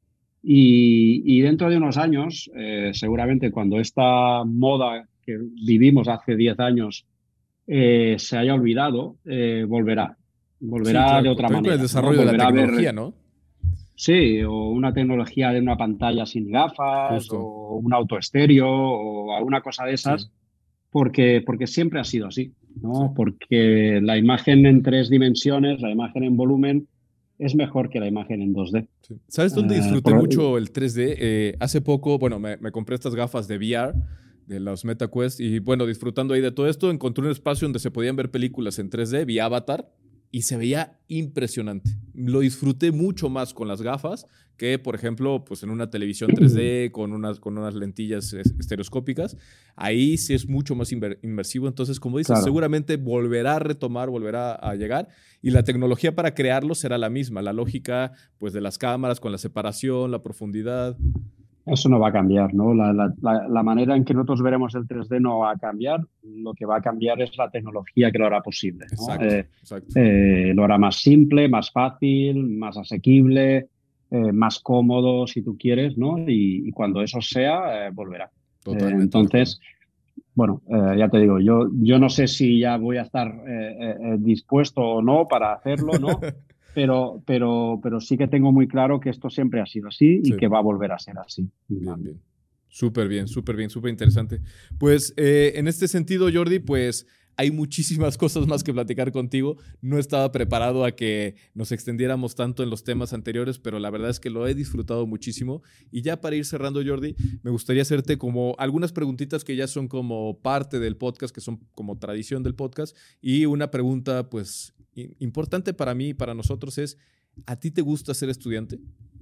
y, y dentro de unos años, eh, seguramente cuando esta moda que vivimos hace diez años eh, se haya olvidado, eh, volverá. Volverá Sí, claro. de otra También con el manera, ¿no? desarrollo de la Volverá a tecnología, ver, ¿no? sí, o una tecnología de una pantalla sin gafas, Justo. o un autoestéreo, o alguna cosa de esas. Sí. Porque, porque siempre ha sido así, ¿no? Sí. Porque la imagen en tres dimensiones, la imagen en volumen, es mejor que la imagen en dos D. Sí. ¿Sabes dónde Eh, disfruté por- mucho el tres D? Eh, hace poco, bueno, me, me compré estas gafas de V R, de los MetaQuest, y bueno, disfrutando ahí de todo esto, encontré un espacio donde se podían ver películas en tres D, vi Avatar, y se veía impresionante. Lo disfruté mucho más con las gafas que, por ejemplo, pues en una televisión tres D con unas, con unas lentillas estereoscópicas. Ahí sí es mucho más inver- inmersivo. Entonces, como dices, claro, seguramente volverá a retomar, volverá a llegar. Y la tecnología para crearlo será la misma. La lógica, pues, de las cámaras con la separación, la profundidad. eso no va a cambiar, ¿no? La, la- la- la manera en que nosotros veremos el tres D no va a cambiar. Lo que va a cambiar es la tecnología que lo hará posible, ¿no? Exacto, Eh, exacto. eh, lo hará más simple, más fácil, más asequible, eh, más cómodo, si tú quieres, ¿no? Y, y cuando eso sea, eh, volverá. Eh, Totalmente de acuerdo. entonces, bueno, eh, ya te digo, yo, yo no sé si ya voy a estar eh, eh, eh, dispuesto o no para hacerlo, ¿no? Pero, pero, pero sí que tengo muy claro que esto siempre ha sido así y Sí. que va a volver a ser así. Bien, bien. Súper bien, súper bien, súper interesante. Pues eh, en este sentido, Jordi, pues hay muchísimas cosas más que platicar contigo. No estaba preparado a que nos extendiéramos tanto en los temas anteriores, pero la verdad es que lo he disfrutado muchísimo. Y ya para ir cerrando, Jordi, me gustaría hacerte como algunas preguntitas que ya son como parte del podcast, que son como tradición del podcast. Y una pregunta, pues, importante para mí y para nosotros es, ¿a ti te gusta ser estudiante?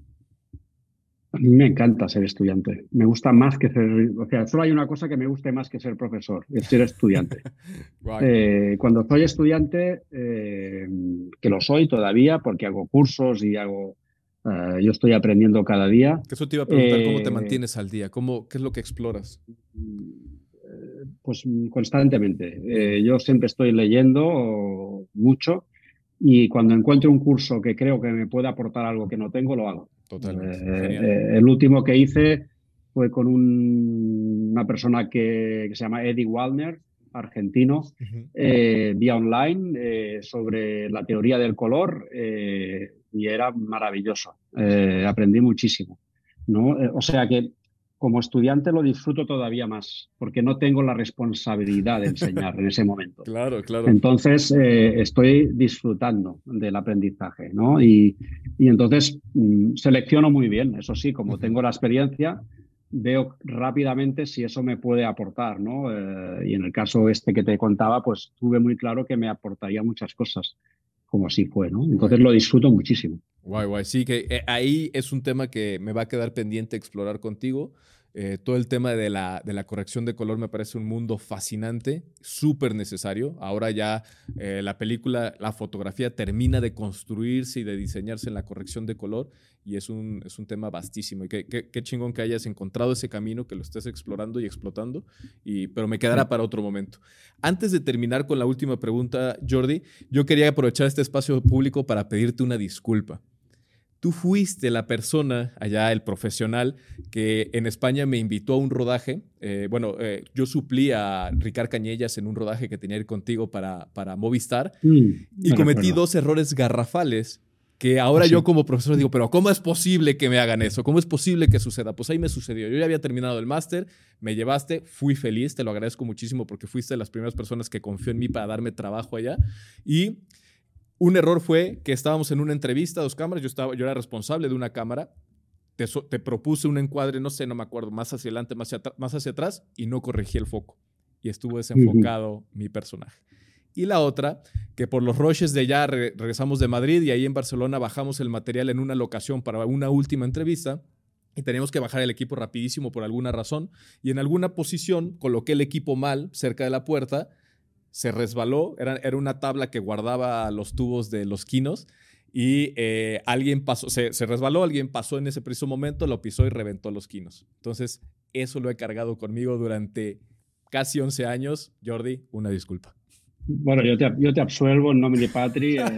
A mí me encanta ser estudiante. Me gusta más que ser, o sea, solo hay una cosa que me guste más que ser profesor, es ser estudiante. Guay. Eh, cuando soy estudiante, eh, que lo soy todavía porque hago cursos y hago, eh, yo estoy aprendiendo cada día. Eso te iba a preguntar, ¿cómo te eh, mantienes al día? ¿Cómo, ¿Qué es lo que exploras? Pues constantemente. Bien, Eh, yo siempre estoy leyendo mucho y cuando encuentro un curso que creo que me puede aportar algo que no tengo, lo hago. totalmente. Eh, Genial. eh, el último que hice fue con un- una persona que, que se llama Eddie Wallner, argentino, Uh-huh. eh, vía online eh, sobre la teoría del color eh, y era maravilloso. Eh, aprendí muchísimo, ¿no? Eh, o sea que como estudiante lo disfruto todavía más porque no tengo la responsabilidad de enseñar en ese momento. Claro, claro. Entonces, eh, estoy disfrutando del aprendizaje, ¿no? Y, y entonces mm, selecciono muy bien, eso sí, como Uh-huh. tengo la experiencia, veo rápidamente si eso me puede aportar, ¿no? Eh, y en el caso este que te contaba, pues tuve muy claro que me aportaría muchas cosas, como así fue, ¿no? Entonces Guay. lo disfruto muchísimo. Guay, guay. Sí, que eh, ahí es un tema que me va a quedar pendiente explorar contigo. Eh, todo el tema de la, de la corrección de color me parece un mundo fascinante, súper necesario. Ahora ya eh, la película, la fotografía termina de construirse y de diseñarse en la corrección de color y es un, es un tema vastísimo. Y qué, qué, qué chingón que hayas encontrado ese camino, que lo estés explorando y explotando, y, pero me quedará para otro momento. Antes de terminar con la última pregunta, Jordi, yo quería aprovechar este espacio público para pedirte una disculpa. Tú fuiste la persona, allá el profesional, que en España me invitó a un rodaje. Eh, bueno, eh, yo suplí a Ricard Cañellas en un rodaje que tenía que ir contigo para, para Movistar Mm, y cometí recuerdo. dos errores garrafales que ahora Sí. yo como profesor digo, pero ¿cómo es posible que me hagan eso? ¿Cómo es posible que suceda? Pues ahí me sucedió. Yo ya había terminado el máster, me llevaste, fui feliz, te lo agradezco muchísimo porque fuiste de las primeras personas que confió en mí para darme trabajo allá. Y un error fue que estábamos en una entrevista, dos cámaras, yo, estaba, yo era responsable de una cámara, te, so, te propuse un encuadre, no sé, no me acuerdo, más hacia adelante, más hacia, más hacia atrás, y no corregí el foco. Y estuvo desenfocado uh-huh. mi personaje. Y la otra, que por los rushes de allá re regresamos de Madrid y ahí en Barcelona bajamos el material en una locación para una última entrevista y teníamos que bajar el equipo rapidísimo por alguna razón. Y en alguna posición coloqué el equipo mal cerca de la puerta, se resbaló, era, era una tabla que guardaba los tubos de los quinos y eh, alguien pasó, se, se resbaló, alguien pasó en ese preciso momento, lo pisó y reventó los quinos. Entonces, eso lo he cargado conmigo durante casi once años. Jordi, una disculpa. Bueno, yo te, yo te absuelvo en nomine patri. Eh.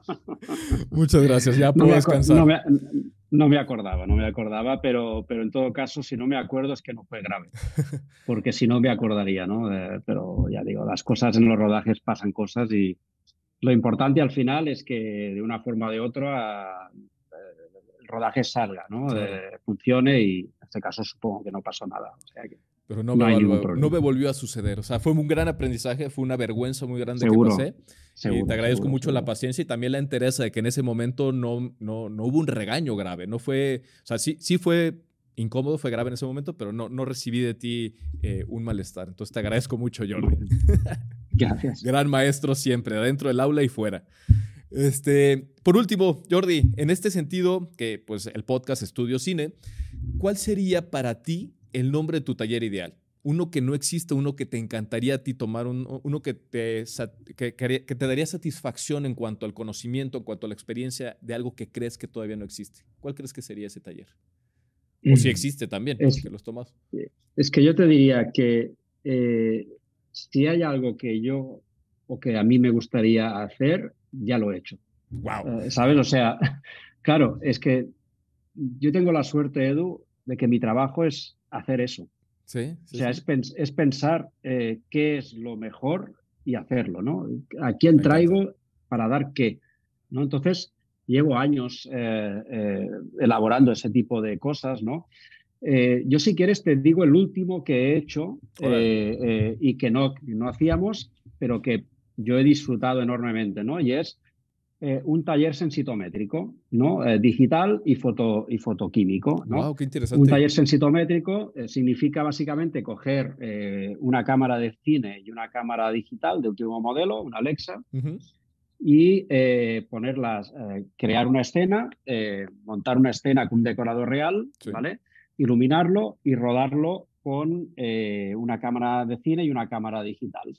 Muchas gracias, ya puedo no descansar. No me, no me acordaba, no me acordaba, pero, pero en todo caso, si no me acuerdo es que no fue grave, porque si no me acordaría, ¿no? Eh, pero ya digo, las cosas en los rodajes pasan cosas y lo importante al final es que de una forma o de otra eh, el rodaje salga, ¿no? Claro. Eh, funcione y en este caso supongo que no pasó nada. O sea que Pero no, no, me hay volvió, ningún problema. no me volvió a suceder. O sea, fue un gran aprendizaje, fue una vergüenza muy grande seguro, que pasé. Seguro, y te agradezco seguro, mucho seguro. la paciencia y también la entereza de que en ese momento no, no, no hubo un regaño grave. No fue, o sea, sí, sí fue incómodo, fue grave en ese momento, pero no, no recibí de ti eh, un malestar. Entonces te agradezco mucho, Jordi. Gracias. Gran maestro siempre, adentro del aula y fuera. Este, por último, Jordi, en este sentido, que pues el podcast Estudio Cine, ¿cuál sería para ti el nombre de tu taller ideal? Uno que no existe, uno que te encantaría a ti tomar, un, uno que te, que, que te daría satisfacción en cuanto al conocimiento, en cuanto a la experiencia de algo que crees que todavía no existe. ¿Cuál crees que sería ese taller? O si existe también, es, que los tomas. Es que yo te diría que eh, si hay algo que yo o que a mí me gustaría hacer, ya lo he hecho. Wow. Eh, ¿Sabes? O sea, claro, es que yo tengo la suerte, Edu, de que mi trabajo es hacer eso. Sí, sí, o sea, sí. Es, pens es pensar eh, qué es lo mejor y hacerlo, ¿no? ¿A quién traigo para dar qué? ¿No? Entonces, llevo años eh, eh, elaborando ese tipo de cosas, ¿no? Eh, yo, si quieres, te digo el último que he hecho eh, eh, y que no, no hacíamos, pero que yo he disfrutado enormemente, ¿no? Y es eh, un taller sensitométrico, ¿no? Eh, digital y, foto, y fotoquímico, ¿no? Wow, qué interesante. Un taller sensitométrico eh, significa básicamente coger eh, una cámara de cine y una cámara digital de último modelo, una Alexa, uh-huh. y eh, ponerlas, eh, crear una escena, eh, montar una escena con un decorador real, sí. ¿Vale? Iluminarlo y rodarlo con eh, una cámara de cine y una cámara digital.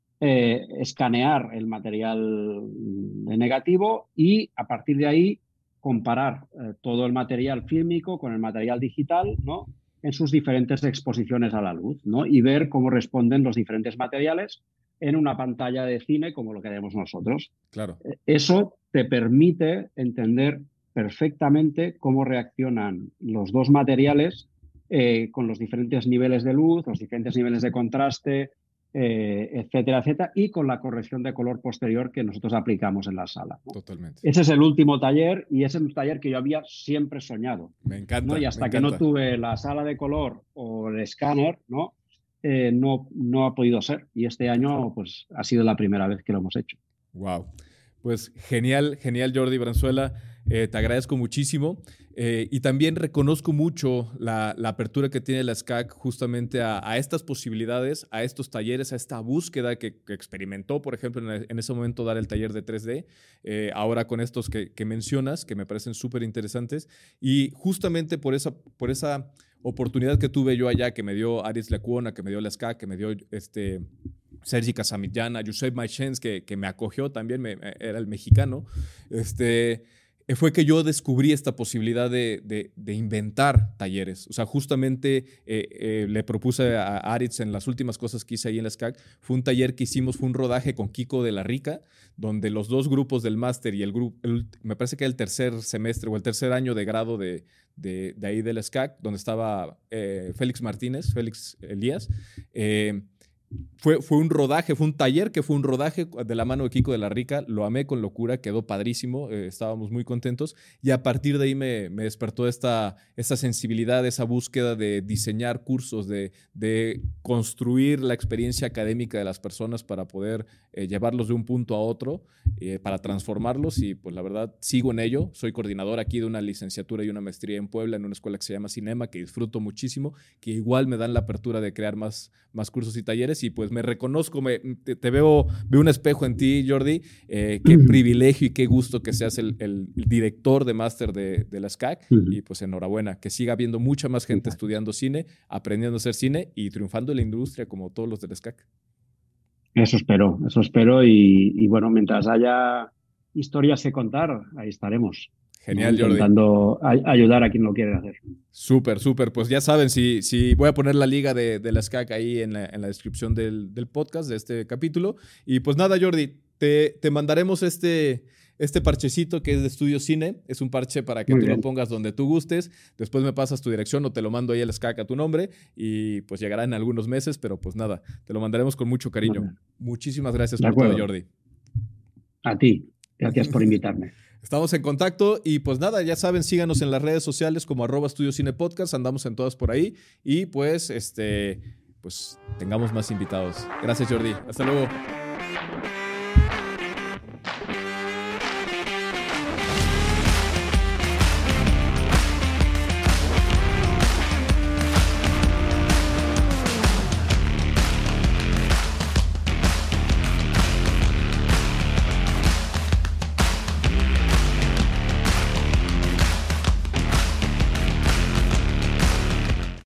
Eh, escanear el material negativo y a partir de ahí comparar eh, todo el material fílmico con el material digital, ¿no? En sus diferentes exposiciones a la luz, ¿no? Y ver cómo responden los diferentes materiales en una pantalla de cine como lo que vemos nosotros. Claro. Eso te permite entender perfectamente cómo reaccionan los dos materiales eh, con los diferentes niveles de luz, los diferentes niveles de contraste, eh, etcétera, etcétera, y con la corrección de color posterior que nosotros aplicamos en la sala, ¿no? Totalmente. Ese es el último taller y ese es un taller que yo había siempre soñado. Me encanta. ¿No? Y hasta me que encanta. no tuve la sala de color o el escáner, ¿no? Eh, no, no ha podido ser. Y este año pues, ha sido la primera vez que lo hemos hecho. Wow. Pues genial, genial, Jordi Branzuela. Eh, te agradezco muchísimo. Eh, y también reconozco mucho la, la apertura que tiene la S C A C justamente a, a estas posibilidades, a estos talleres, a esta búsqueda que, que experimentó, por ejemplo, en, en ese momento dar el taller de tres D, eh, ahora con estos que, que mencionas, que me parecen súper interesantes. Y justamente por esa, por esa oportunidad que tuve yo allá, que me dio Aritz Lecuona, que me dio la S C A C, que me dio este, Sergi Casamitjana, Josep Maichens, que, que me acogió también, me, era el mexicano, este... fue que yo descubrí esta posibilidad de, de, de inventar talleres. O sea, justamente eh, eh, le propuse a Aritz en las últimas cosas que hice ahí en la S C A C, fue un taller que hicimos, fue un rodaje con Kiko de la Rica, donde los dos grupos del máster y el grupo, me parece que era el tercer semestre o el tercer año de grado de, de, de ahí de la S C A C, donde estaba eh, Félix Martínez, Félix Elías, eh, Fue, fue un rodaje, fue un taller que fue un rodaje de la mano de Kiko de la Rica. Lo amé con locura, quedó padrísimo, eh, estábamos muy contentos. Y a partir de ahí me, me despertó esta, esta sensibilidad, esa búsqueda de diseñar cursos, de, de construir la experiencia académica de las personas para poder eh, llevarlos de un punto a otro, eh, para transformarlos. Y pues la verdad sigo en ello. Soy coordinador aquí de una licenciatura y una maestría en Puebla, en una escuela que se llama Cinema, que disfruto muchísimo, que igual me dan la apertura de crear más, más cursos y talleres. Y pues me reconozco, me, te, te veo, veo un espejo en ti, Jordi. Eh, qué uh-huh. privilegio y qué gusto que seas el, el, el director de máster de, de la S C A C. Uh-huh. Y pues enhorabuena, que siga habiendo mucha más gente uh-huh. estudiando cine, aprendiendo a hacer cine y triunfando en la industria como todos los de la S C A C. Eso espero, eso espero. Y, y bueno, mientras haya historias que contar, ahí estaremos. Genial, Jordi. Intentando a- ayudar a quien lo quiere hacer. Súper, súper. Pues ya saben, si, si voy a poner la liga de, de la S C A C ahí en la, en la descripción del, del podcast, de este capítulo. Y pues nada, Jordi, te, te mandaremos este, este parchecito que es de Estudio Cine. Es un parche para que Muy tú bien. lo pongas donde tú gustes. Después me pasas tu dirección o te lo mando ahí a la S C A C a tu nombre. Y pues llegará en algunos meses, pero pues nada, te lo mandaremos con mucho cariño. Muchísimas gracias De por acuerdo. todo, Jordi. A ti. Gracias por invitarme. Estamos en contacto y pues nada, ya saben, síganos en las redes sociales como arroba Estudio Cine Podcast, andamos en todas por ahí y pues este, pues tengamos más invitados. Gracias, Jordi. Hasta luego.